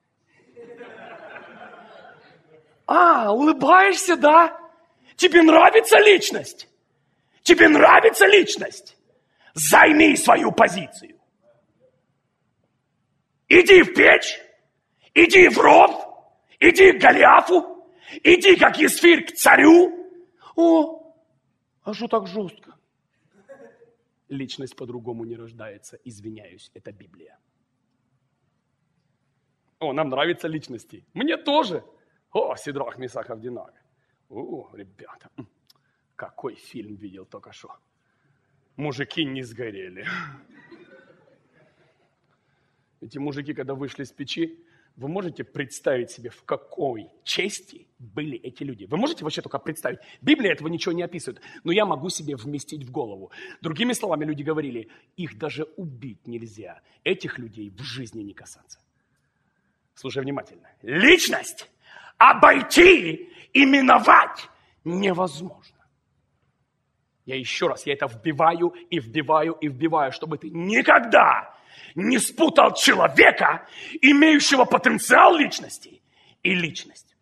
А, улыбаешься, да? Тебе нравится личность? Тебе нравится личность? Займи свою позицию. Иди в печь, иди в ров, иди к Голиафу, иди как Есфирь к царю. О, а что так жестко? Личность по-другому не рождается, извиняюсь, это Библия. О, нам нравятся личности. Мне тоже. О, Сидрах, Месах, Авдинага. О, ребята, какой фильм видел только что. Мужики не сгорели. Эти мужики, когда вышли с печи, вы можете представить себе, в какой чести были эти люди? Вы можете вообще только представить? Библия этого ничего не описывает, но я могу себе вместить в голову. Другими словами, люди говорили, их даже убить нельзя. Этих людей в жизни не касаться. Слушай внимательно. Личность обойти и миновать невозможно. Я еще раз, я это вбиваю и вбиваю и вбиваю, чтобы ты никогда не спутал человека, имеющего потенциал личности, и личность.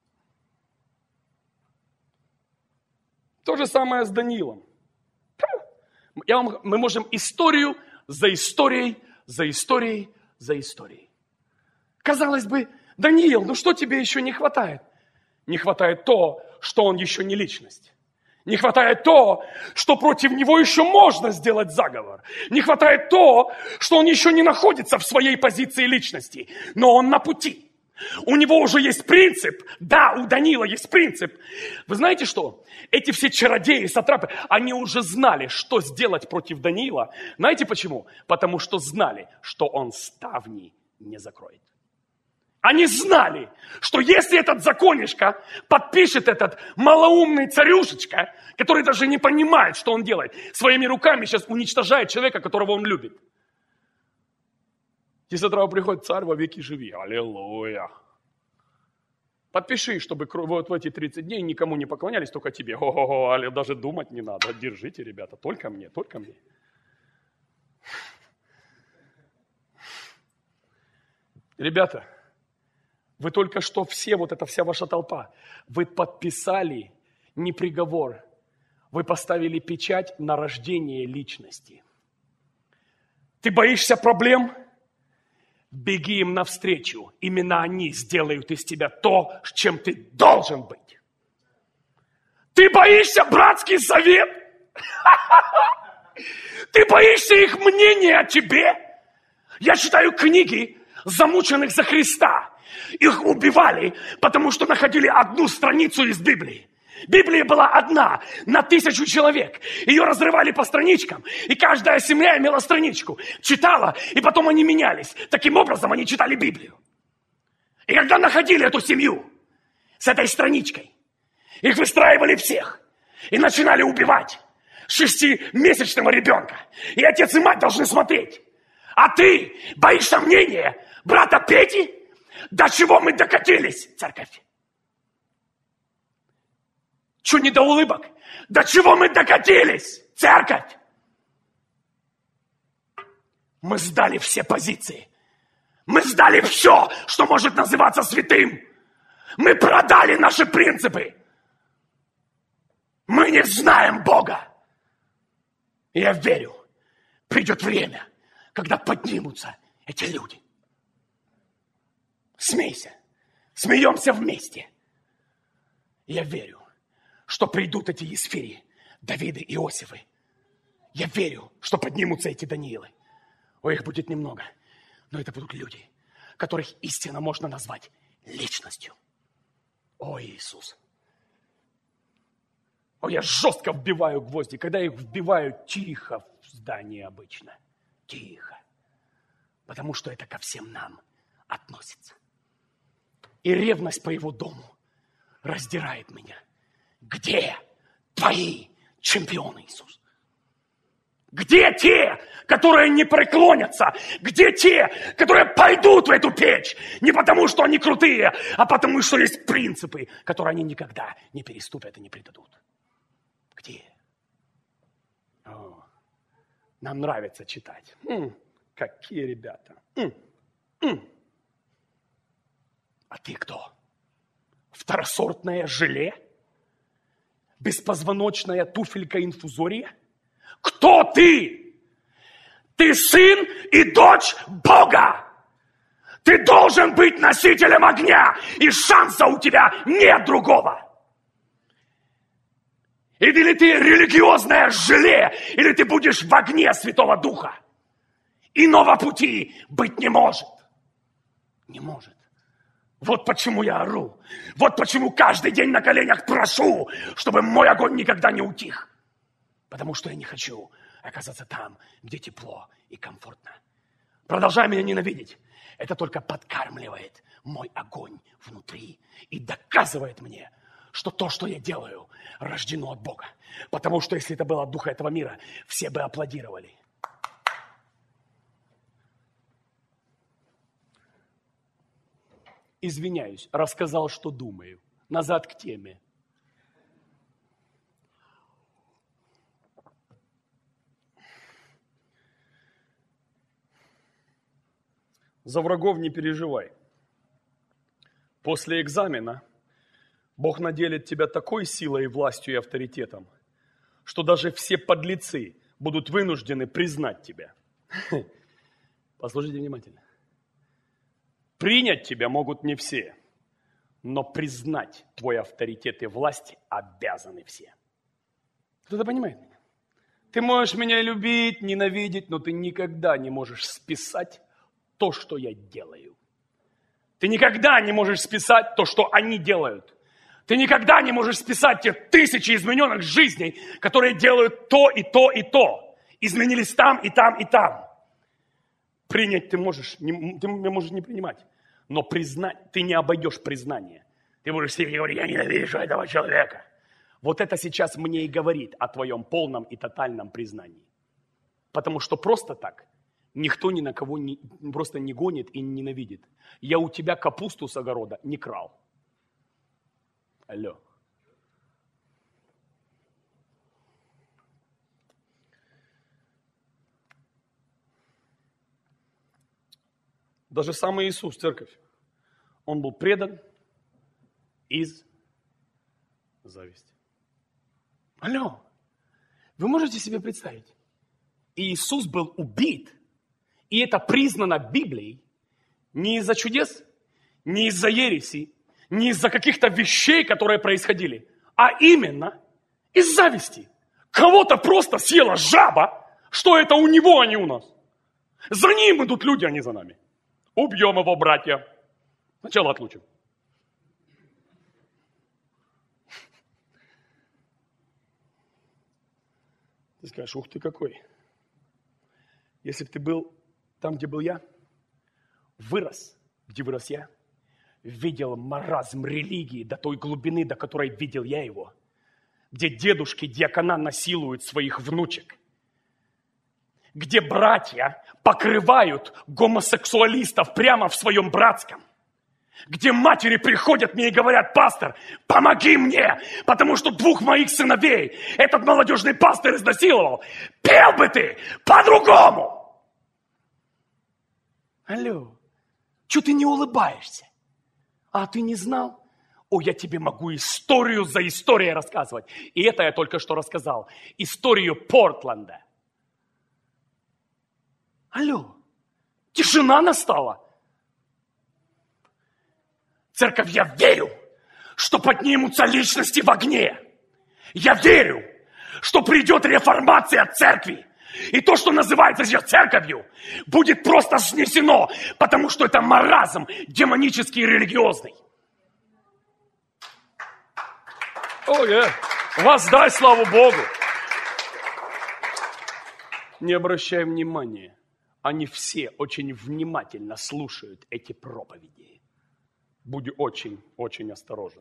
То же самое с Даниилом. Я вам, мы можем историю за историей, за историей, за историей. Казалось бы, Даниил, ну что тебе еще не хватает? Не хватает то, что он еще не личность. Не хватает то, что против него еще можно сделать заговор. Не хватает то, что он еще не находится в своей позиции личности, но он на пути. У него уже есть принцип. Да, у Даниила есть принцип. Вы знаете что? Эти все чародеи, сатрапы, они уже знали, что сделать против Даниила. Знаете почему? Потому что знали, что он ставни не закроет. Они знали, что если этот законишко подпишет этот малоумный царюшечка, который даже не понимает, что он делает, своими руками сейчас уничтожает человека, которого он любит. И с утра приходит: царь во веки живи. Аллилуйя. Подпиши, чтобы вот в эти тридцать дней никому не поклонялись, только тебе. О-о-о, але даже думать не надо. Держите, ребята, только мне, только мне. Ребята, вы только что все, вот эта вся ваша толпа, вы подписали не приговор, вы поставили печать на рождение личности. Ты боишься проблем? Беги им навстречу. Именно они сделают из тебя то, чем ты должен быть. Ты боишься братский совет? Ты боишься их мнения о тебе? Я читаю книги замученных за Христа. Их убивали, потому что находили одну страницу из Библии. Библия была одна на тысячу человек. Ее разрывали по страничкам, и каждая семья имела страничку. Читала, и потом они менялись. Таким образом они читали Библию. И когда находили эту семью с этой страничкой, их выстраивали всех и начинали убивать шестимесячного ребенка. И отец и мать должны смотреть. А ты боишься мнения брата Пети? До чего мы докатились, церковь? Чё не до улыбок? До чего мы докатились, церковь? Мы сдали все позиции. Мы сдали все, что может называться святым. Мы продали наши принципы. Мы не знаем Бога. И я верю, придет время, когда поднимутся эти люди. Смейся. Смеемся вместе. Я верю, что придут эти Есфирии, Давиды, Иосифы. Я верю, что поднимутся эти Даниилы. Ой, их будет немного, но это будут люди, которых истинно можно назвать личностью. О, Иисус! О, я жестко вбиваю гвозди. Когда я их вбиваю, тихо в здание обычно. Тихо. Потому что это ко всем нам относится. И ревность по его дому раздирает меня. Где твои чемпионы, Иисус? Где те, которые не преклонятся? Где те, которые пойдут в эту печь? Не потому, что они крутые, а потому, что есть принципы, которые они никогда не переступят и не предадут. Где? О, нам нравится читать. М, какие ребята. М, м. А ты кто? Второсортное желе? Беспозвоночная туфелька-инфузория? Кто ты? Ты сын и дочь Бога. Ты должен быть носителем огня, и шанса у тебя нет другого. Или ты религиозное желе, или ты будешь в огне Святого Духа. Иного пути быть не может. Не может. Вот почему я ору. Вот почему каждый день на коленях прошу, чтобы мой огонь никогда не утих. Потому что я не хочу оказаться там, где тепло и комфортно. Продолжай меня ненавидеть. Это только подкармливает мой огонь внутри и доказывает мне, что то, что я делаю, рождено от Бога. Потому что если это было от духа этого мира, все бы аплодировали. Извиняюсь, рассказал, что думаю. Назад к теме. За врагов не переживай. После экзамена Бог наделит тебя такой силой, властью и авторитетом, что даже все подлецы будут вынуждены признать тебя. Послушайте внимательно. Принять тебя могут не все, но признать твой авторитет и власть обязаны все. Кто-то понимает меня? Ты можешь меня любить, ненавидеть, но ты никогда не можешь списать то, что я делаю. Ты никогда не можешь списать то, что они делают. Ты никогда не можешь списать те тысячи измененных жизней, которые делают то и то и то. Изменились там и там и там. Принять ты можешь, не, ты можешь не принимать. Но призна... ты не обойдешь признание. Ты будешь себе говорить, я ненавижу этого человека. Вот это сейчас мне и говорит о твоем полном и тотальном признании. Потому что просто так никто ни на кого не, просто не гонит и не ненавидит. Я у тебя капусту с огорода не крал. Алло. Даже сам Иисус, церковь, он был предан из зависти. Алло, вы можете себе представить? Иисус был убит, и это признано Библией не из-за чудес, не из-за ереси, не из-за каких-то вещей, которые происходили, а именно из зависти. Кого-то просто съела жаба, что это у него, а не у нас. За ним идут люди, а не за нами. Убьем его, братья. Сначала отлучим. Ты скажешь, ух ты какой. Если бы ты был там, где был я, вырос, где вырос я, видел маразм религии до той глубины, до которой видел я его, где дедушки диакона насилуют своих внучек, где братья покрывают гомосексуалистов прямо в своем братском, где матери приходят мне и говорят, пастор, помоги мне, потому что двух моих сыновей этот молодежный пастор изнасиловал. Пел бы ты по-другому. Алло, что ты не улыбаешься? А ты не знал? О, я тебе могу историю за историей рассказывать. И это я только что рассказал. Историю Портленда. Алло, тишина настала. Церковь, я верю, что поднимутся личности в огне. Я верю, что придет реформация церкви. И то, что называется сейчас церковью, будет просто снесено, потому что это маразм демонический и религиозный. О, yeah. Воздай славу Богу. Не обращай внимания. Они все очень внимательно слушают эти проповеди. Будь очень, очень осторожен.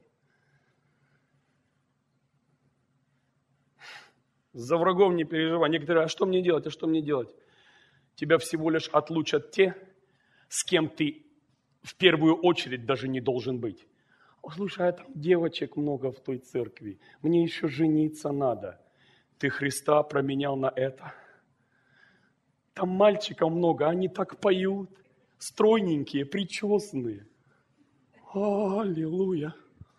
За врагов не переживай. Некоторые, а что мне делать, а что мне делать? Тебя всего лишь отлучат те, с кем ты в первую очередь даже не должен быть. О, слушай, а там девочек много в той церкви. Мне еще жениться надо. Ты Христа променял на это. Там мальчиков много, они так поют. Стройненькие, причесанные. Аллилуйя.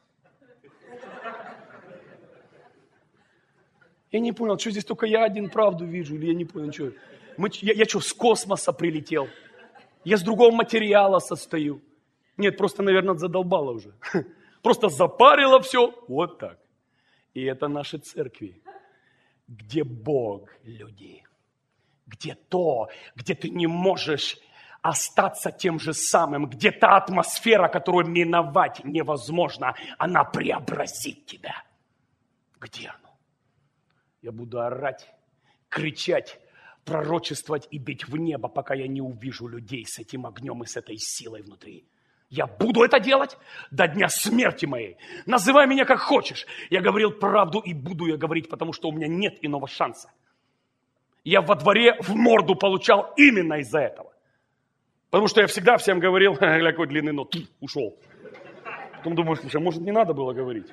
Я не понял, что здесь только я один правду вижу, или я не понял, что. Мы, я, я что, с космоса прилетел? Я с другого материала состою? Нет, просто, наверное, задолбало уже. Просто запарило все. Вот так. И это наши церкви, где Бог, люди. Где то, где ты не можешь остаться тем же самым, где та атмосфера, которую миновать невозможно, она преобразит тебя. Где оно? Я буду орать, кричать, пророчествовать и бить в небо, пока я не увижу людей с этим огнем и с этой силой внутри. Я буду это делать до дня смерти моей. Называй меня как хочешь. Я говорил правду и буду я говорить, потому что у меня нет иного шанса. Я во дворе в морду получал именно из-за этого. Потому что я всегда всем говорил, гля, какой длинный нос, ушел. Потом думаю, слушай, может, не надо было говорить.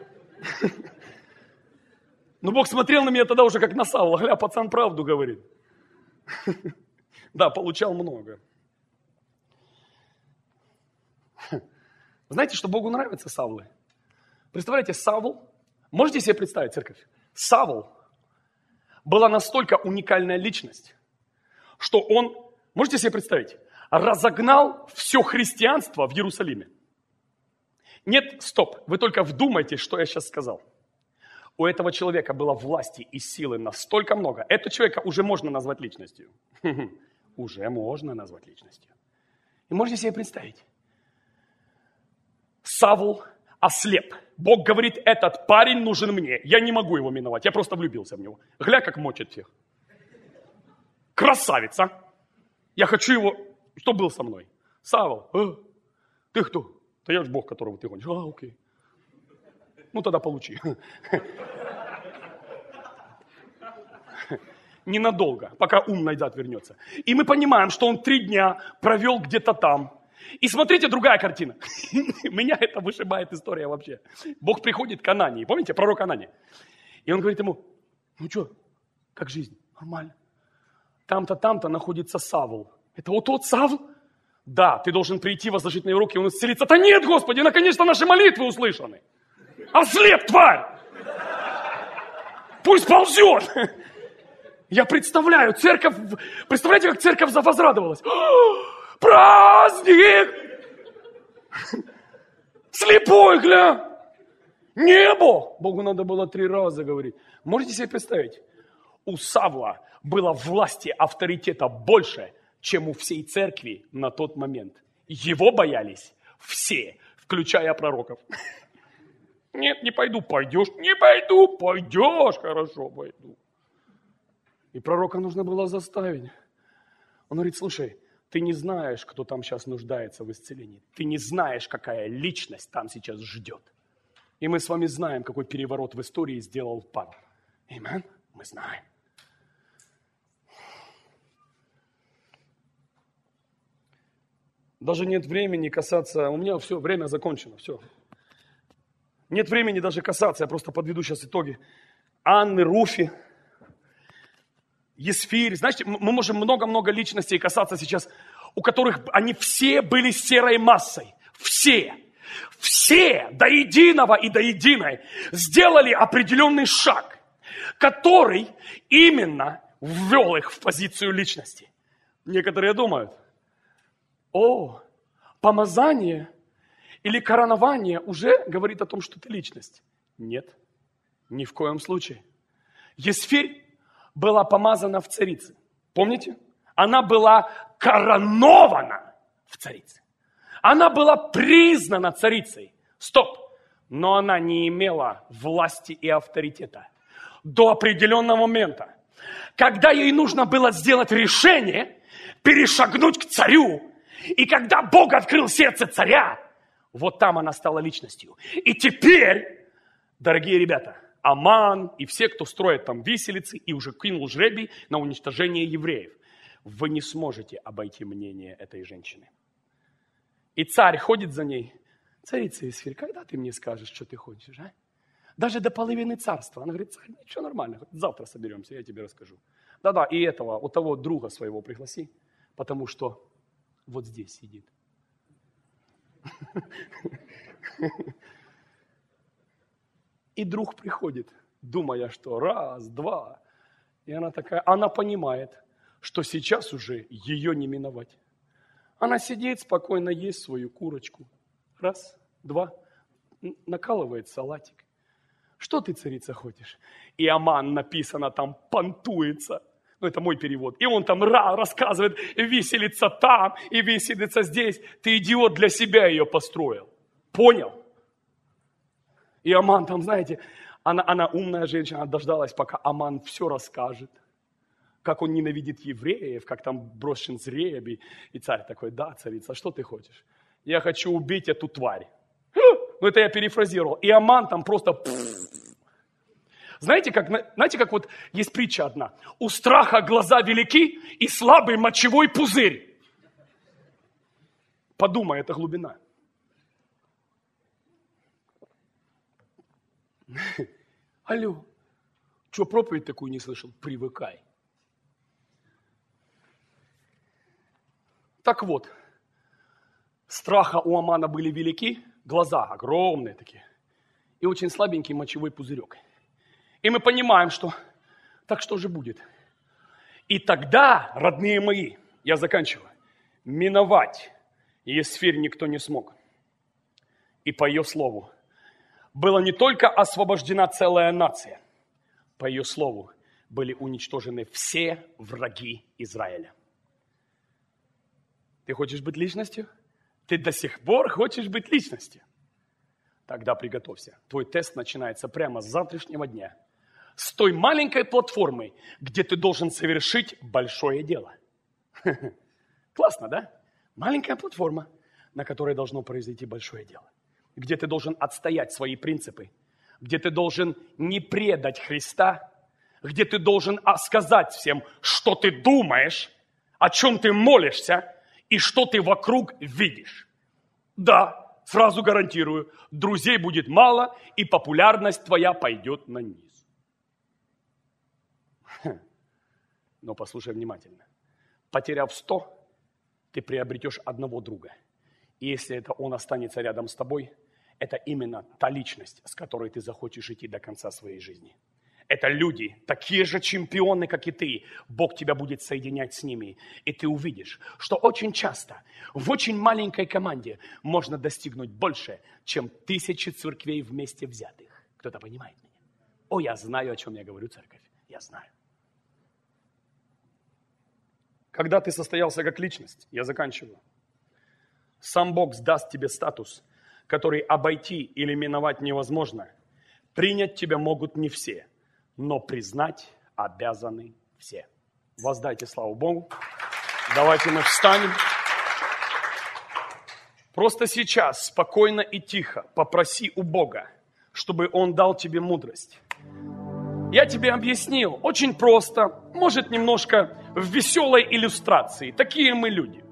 Но Бог смотрел на меня тогда уже как на Савла. Гля, пацан правду говорит. Да, получал много. Знаете, что Богу нравятся Савлы? Представляете, Савл, можете себе представить, церковь? Савл была настолько уникальная личность, что он, можете себе представить, разогнал все христианство в Иерусалиме. Нет, стоп, вы только вдумайтесь, что я сейчас сказал. У этого человека было власти и силы настолько много. Этого человека уже можно назвать личностью. Уже можно назвать личностью. И можете себе представить. Савл ослеп. Бог говорит, этот парень нужен мне. Я не могу его миновать. Я просто влюбился в него. Гля, как мочит всех. Красавица. Я хочу его, чтобы был со мной. Савл. Э. Ты кто? Да я же Бог, которого ты гонишь. А, окей. Ну, тогда получи. Ненадолго, пока ум назад вернется. И мы понимаем, что он три дня провел где-то там. И смотрите, другая картина. Меня это вышибает история вообще. Бог приходит к Анании. Помните, пророк Анания? И он говорит ему, ну что, как жизнь? Нормально. Там-то, там-то находится Савл. Это вот тот Савл? Да, ты должен прийти, возложить на его руки, и он исцелится. Да нет, Господи, наконец-то наши молитвы услышаны. Ослеп, тварь! Пусть ползет! Я представляю, церковь, представляете, как церковь возрадовалась? Праздник! Слепой, гля! Небо! Богу надо было три раза говорить. Можете себе представить? У Савла было власти, авторитета больше, чем у всей церкви на тот момент. Его боялись все, включая пророков. Нет, не пойду. Пойдешь? Не пойду. Пойдешь. Хорошо, пойду. И пророка нужно было заставить. Он говорит, слушай, ты не знаешь, кто там сейчас нуждается в исцелении. Ты не знаешь, какая личность там сейчас ждет. И мы с вами знаем, какой переворот в истории сделал Павел. Аминь? Мы знаем. Даже нет времени касаться... У меня все, время закончено, все. Нет времени даже касаться, я просто подведу сейчас итоги. Анны, Руфи, Есфирь. Знаете, мы можем много-много личностей касаться сейчас, у которых они все были серой массой. Все. Все до единого и до единой сделали определенный шаг, который именно ввел их в позицию личности. Некоторые думают, о, помазание или коронование уже говорит о том, что ты личность. Нет, ни в коем случае. Есфирь была помазана в царице. Помните? Она была коронована в царице. Она была признана царицей. Стоп! Но она не имела власти и авторитета до определенного момента. Когда ей нужно было сделать решение, перешагнуть к царю, и когда Бог открыл сердце царя, вот там она стала личностью. И теперь, дорогие ребята, Аман и все, кто строит там виселицы, и уже кинул жребий на уничтожение евреев, вы не сможете обойти мнение этой женщины. И царь ходит за ней. Царица Есфирь, когда ты мне скажешь, что ты хочешь, а? Даже до половины царства. Она говорит, царь, ничего, нормально, завтра соберемся, я тебе расскажу. Да-да, и этого, у того друга своего пригласи, потому что вот здесь сидит. И друг приходит, думая, что раз, два. И она такая, она понимает, что сейчас уже ее не миновать. Она сидит спокойно, ест свою курочку. Раз, два, накалывает салатик. Что ты, царица, хочешь? И Аман, написано там, понтуется. Ну, это мой перевод. И он там ра, рассказывает, виселица там и виселица здесь. Ты, идиот, для себя ее построил. Понял? И Аман там, знаете, она, она умная женщина, она дождалась, пока Аман все расскажет. Как он ненавидит евреев, как там брошен жребий. И царь такой, да, царица, что ты хочешь? Я хочу убить эту тварь. Ну, это я перефразировал. И Аман там просто... Знаете, как, знаете, как вот есть притча одна. У страха глаза велики и слабый мочевой пузырь. Подумай, это глубина. Алло, что, проповедь такую не слышал? Привыкай. Так вот, страха у Амана были велики, глаза огромные такие, и очень слабенький мочевой пузырек. И мы понимаем, что так что же будет? И тогда, родные мои, я заканчиваю, миновать Есфирь никто не смог. И по ее слову была не только освобождена целая нация, по ее слову были уничтожены все враги Израиля. Ты хочешь быть личностью? Ты до сих пор хочешь быть личностью? Тогда приготовься. Твой тест начинается прямо с завтрашнего дня. С той маленькой платформы, где ты должен совершить большое дело. Классно, да? Маленькая платформа. на которой должно произойти большое дело. Где ты должен отстоять свои принципы, где ты должен не предать Христа, где ты должен сказать всем, что ты думаешь, о чем ты молишься и что ты вокруг видишь. Да, сразу гарантирую, друзей будет мало, и популярность твоя пойдет на низ. Но послушай внимательно. Потеряв сто, ты приобретешь одного друга. И если это он останется рядом с тобой, это именно та личность, с которой ты захочешь идти до конца своей жизни. Это люди, такие же чемпионы, как и ты. Бог тебя будет соединять с ними. И ты увидишь, что очень часто в очень маленькой команде можно достигнуть больше, чем тысячи церквей вместе взятых. Кто-то понимает меня? О, я знаю, о чем я говорю, церковь. Я знаю. Когда ты состоялся как личность, я заканчиваю, сам Бог даст тебе статус, который обойти или миновать невозможно. Принять тебя могут не все, но признать обязаны все. Воздайте славу Богу. Давайте мы встанем. Просто сейчас спокойно и тихо попроси у Бога, чтобы Он дал тебе мудрость. Я тебе объяснил, очень просто, может немножко в веселой иллюстрации. Такие мы люди.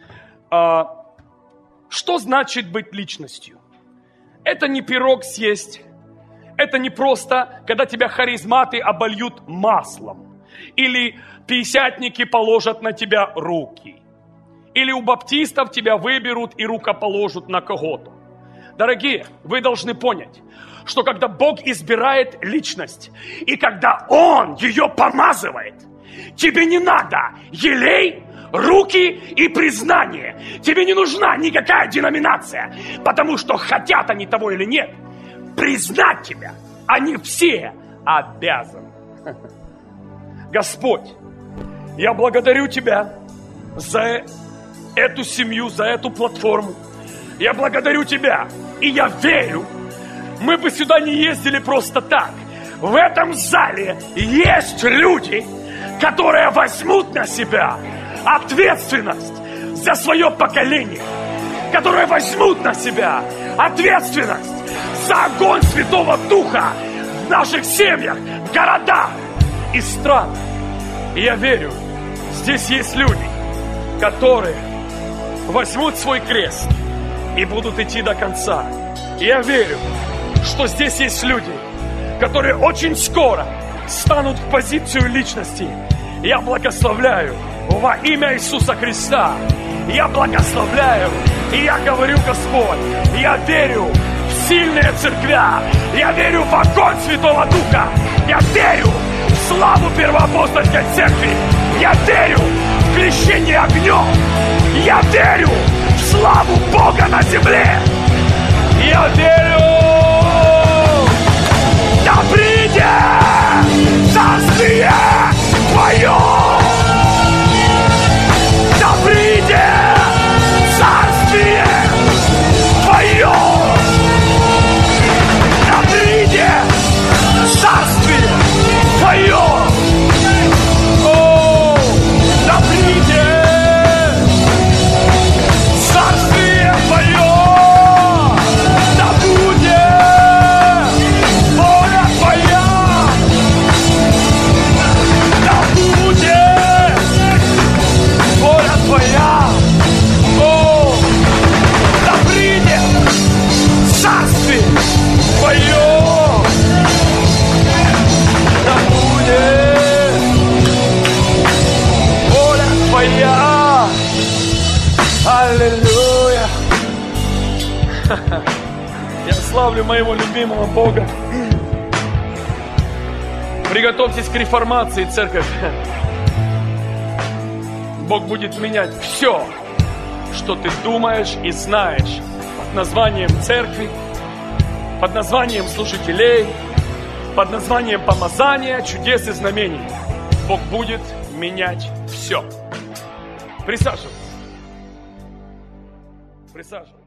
А, что значит быть личностью? Это не пирог съесть. Это не просто, когда тебя харизматы обольют маслом. Или пятидесятники положат на тебя руки. Или у баптистов тебя выберут и рукоположат на кого-то. Дорогие, вы должны понять, что когда Бог избирает личность, и когда Он ее помазывает, тебе не надо елей, руки и признание. Тебе не нужна никакая деноминация, потому что хотят они того или нет, признать тебя они все обязаны. Господь, я благодарю Тебя за эту семью, за эту платформу. Я благодарю Тебя, и я верю, мы бы сюда не ездили просто так. В этом зале есть люди, которые возьмут на себя ответственность за свое поколение, которые возьмут на себя ответственность за огонь Святого Духа в наших семьях, городах и странах. И я верю, здесь есть люди, которые возьмут свой крест и будут идти до конца. И я верю, что здесь есть люди, которые очень скоро станут в позицию личности. Я благословляю во имя Иисуса Христа. Я благословляю, и я говорю, Господь, я верю в сильные церквя, я верю в огонь Святого Духа, я верю в славу Первоапостольской церкви, я верю в крещение огнем, я верю в славу Бога на земле, я верю, да придет Царствие Твое, да придет Царствие Твое, да придет Царствие Твое, о, да придет Царствие Твое, да будет воля Твоя, да будет воля Твоя, о, да придет Царствие Твое, да будет воля Твоя. Аллилуйя. Я славлю моего любимого Бога. Приготовьтесь к реформации, церковь. Бог будет менять все, что ты думаешь и знаешь под названием церкви, под названием служителей, под названием помазания, чудес и знамений. Бог будет менять все. Присаживайтесь. Присаживайтесь.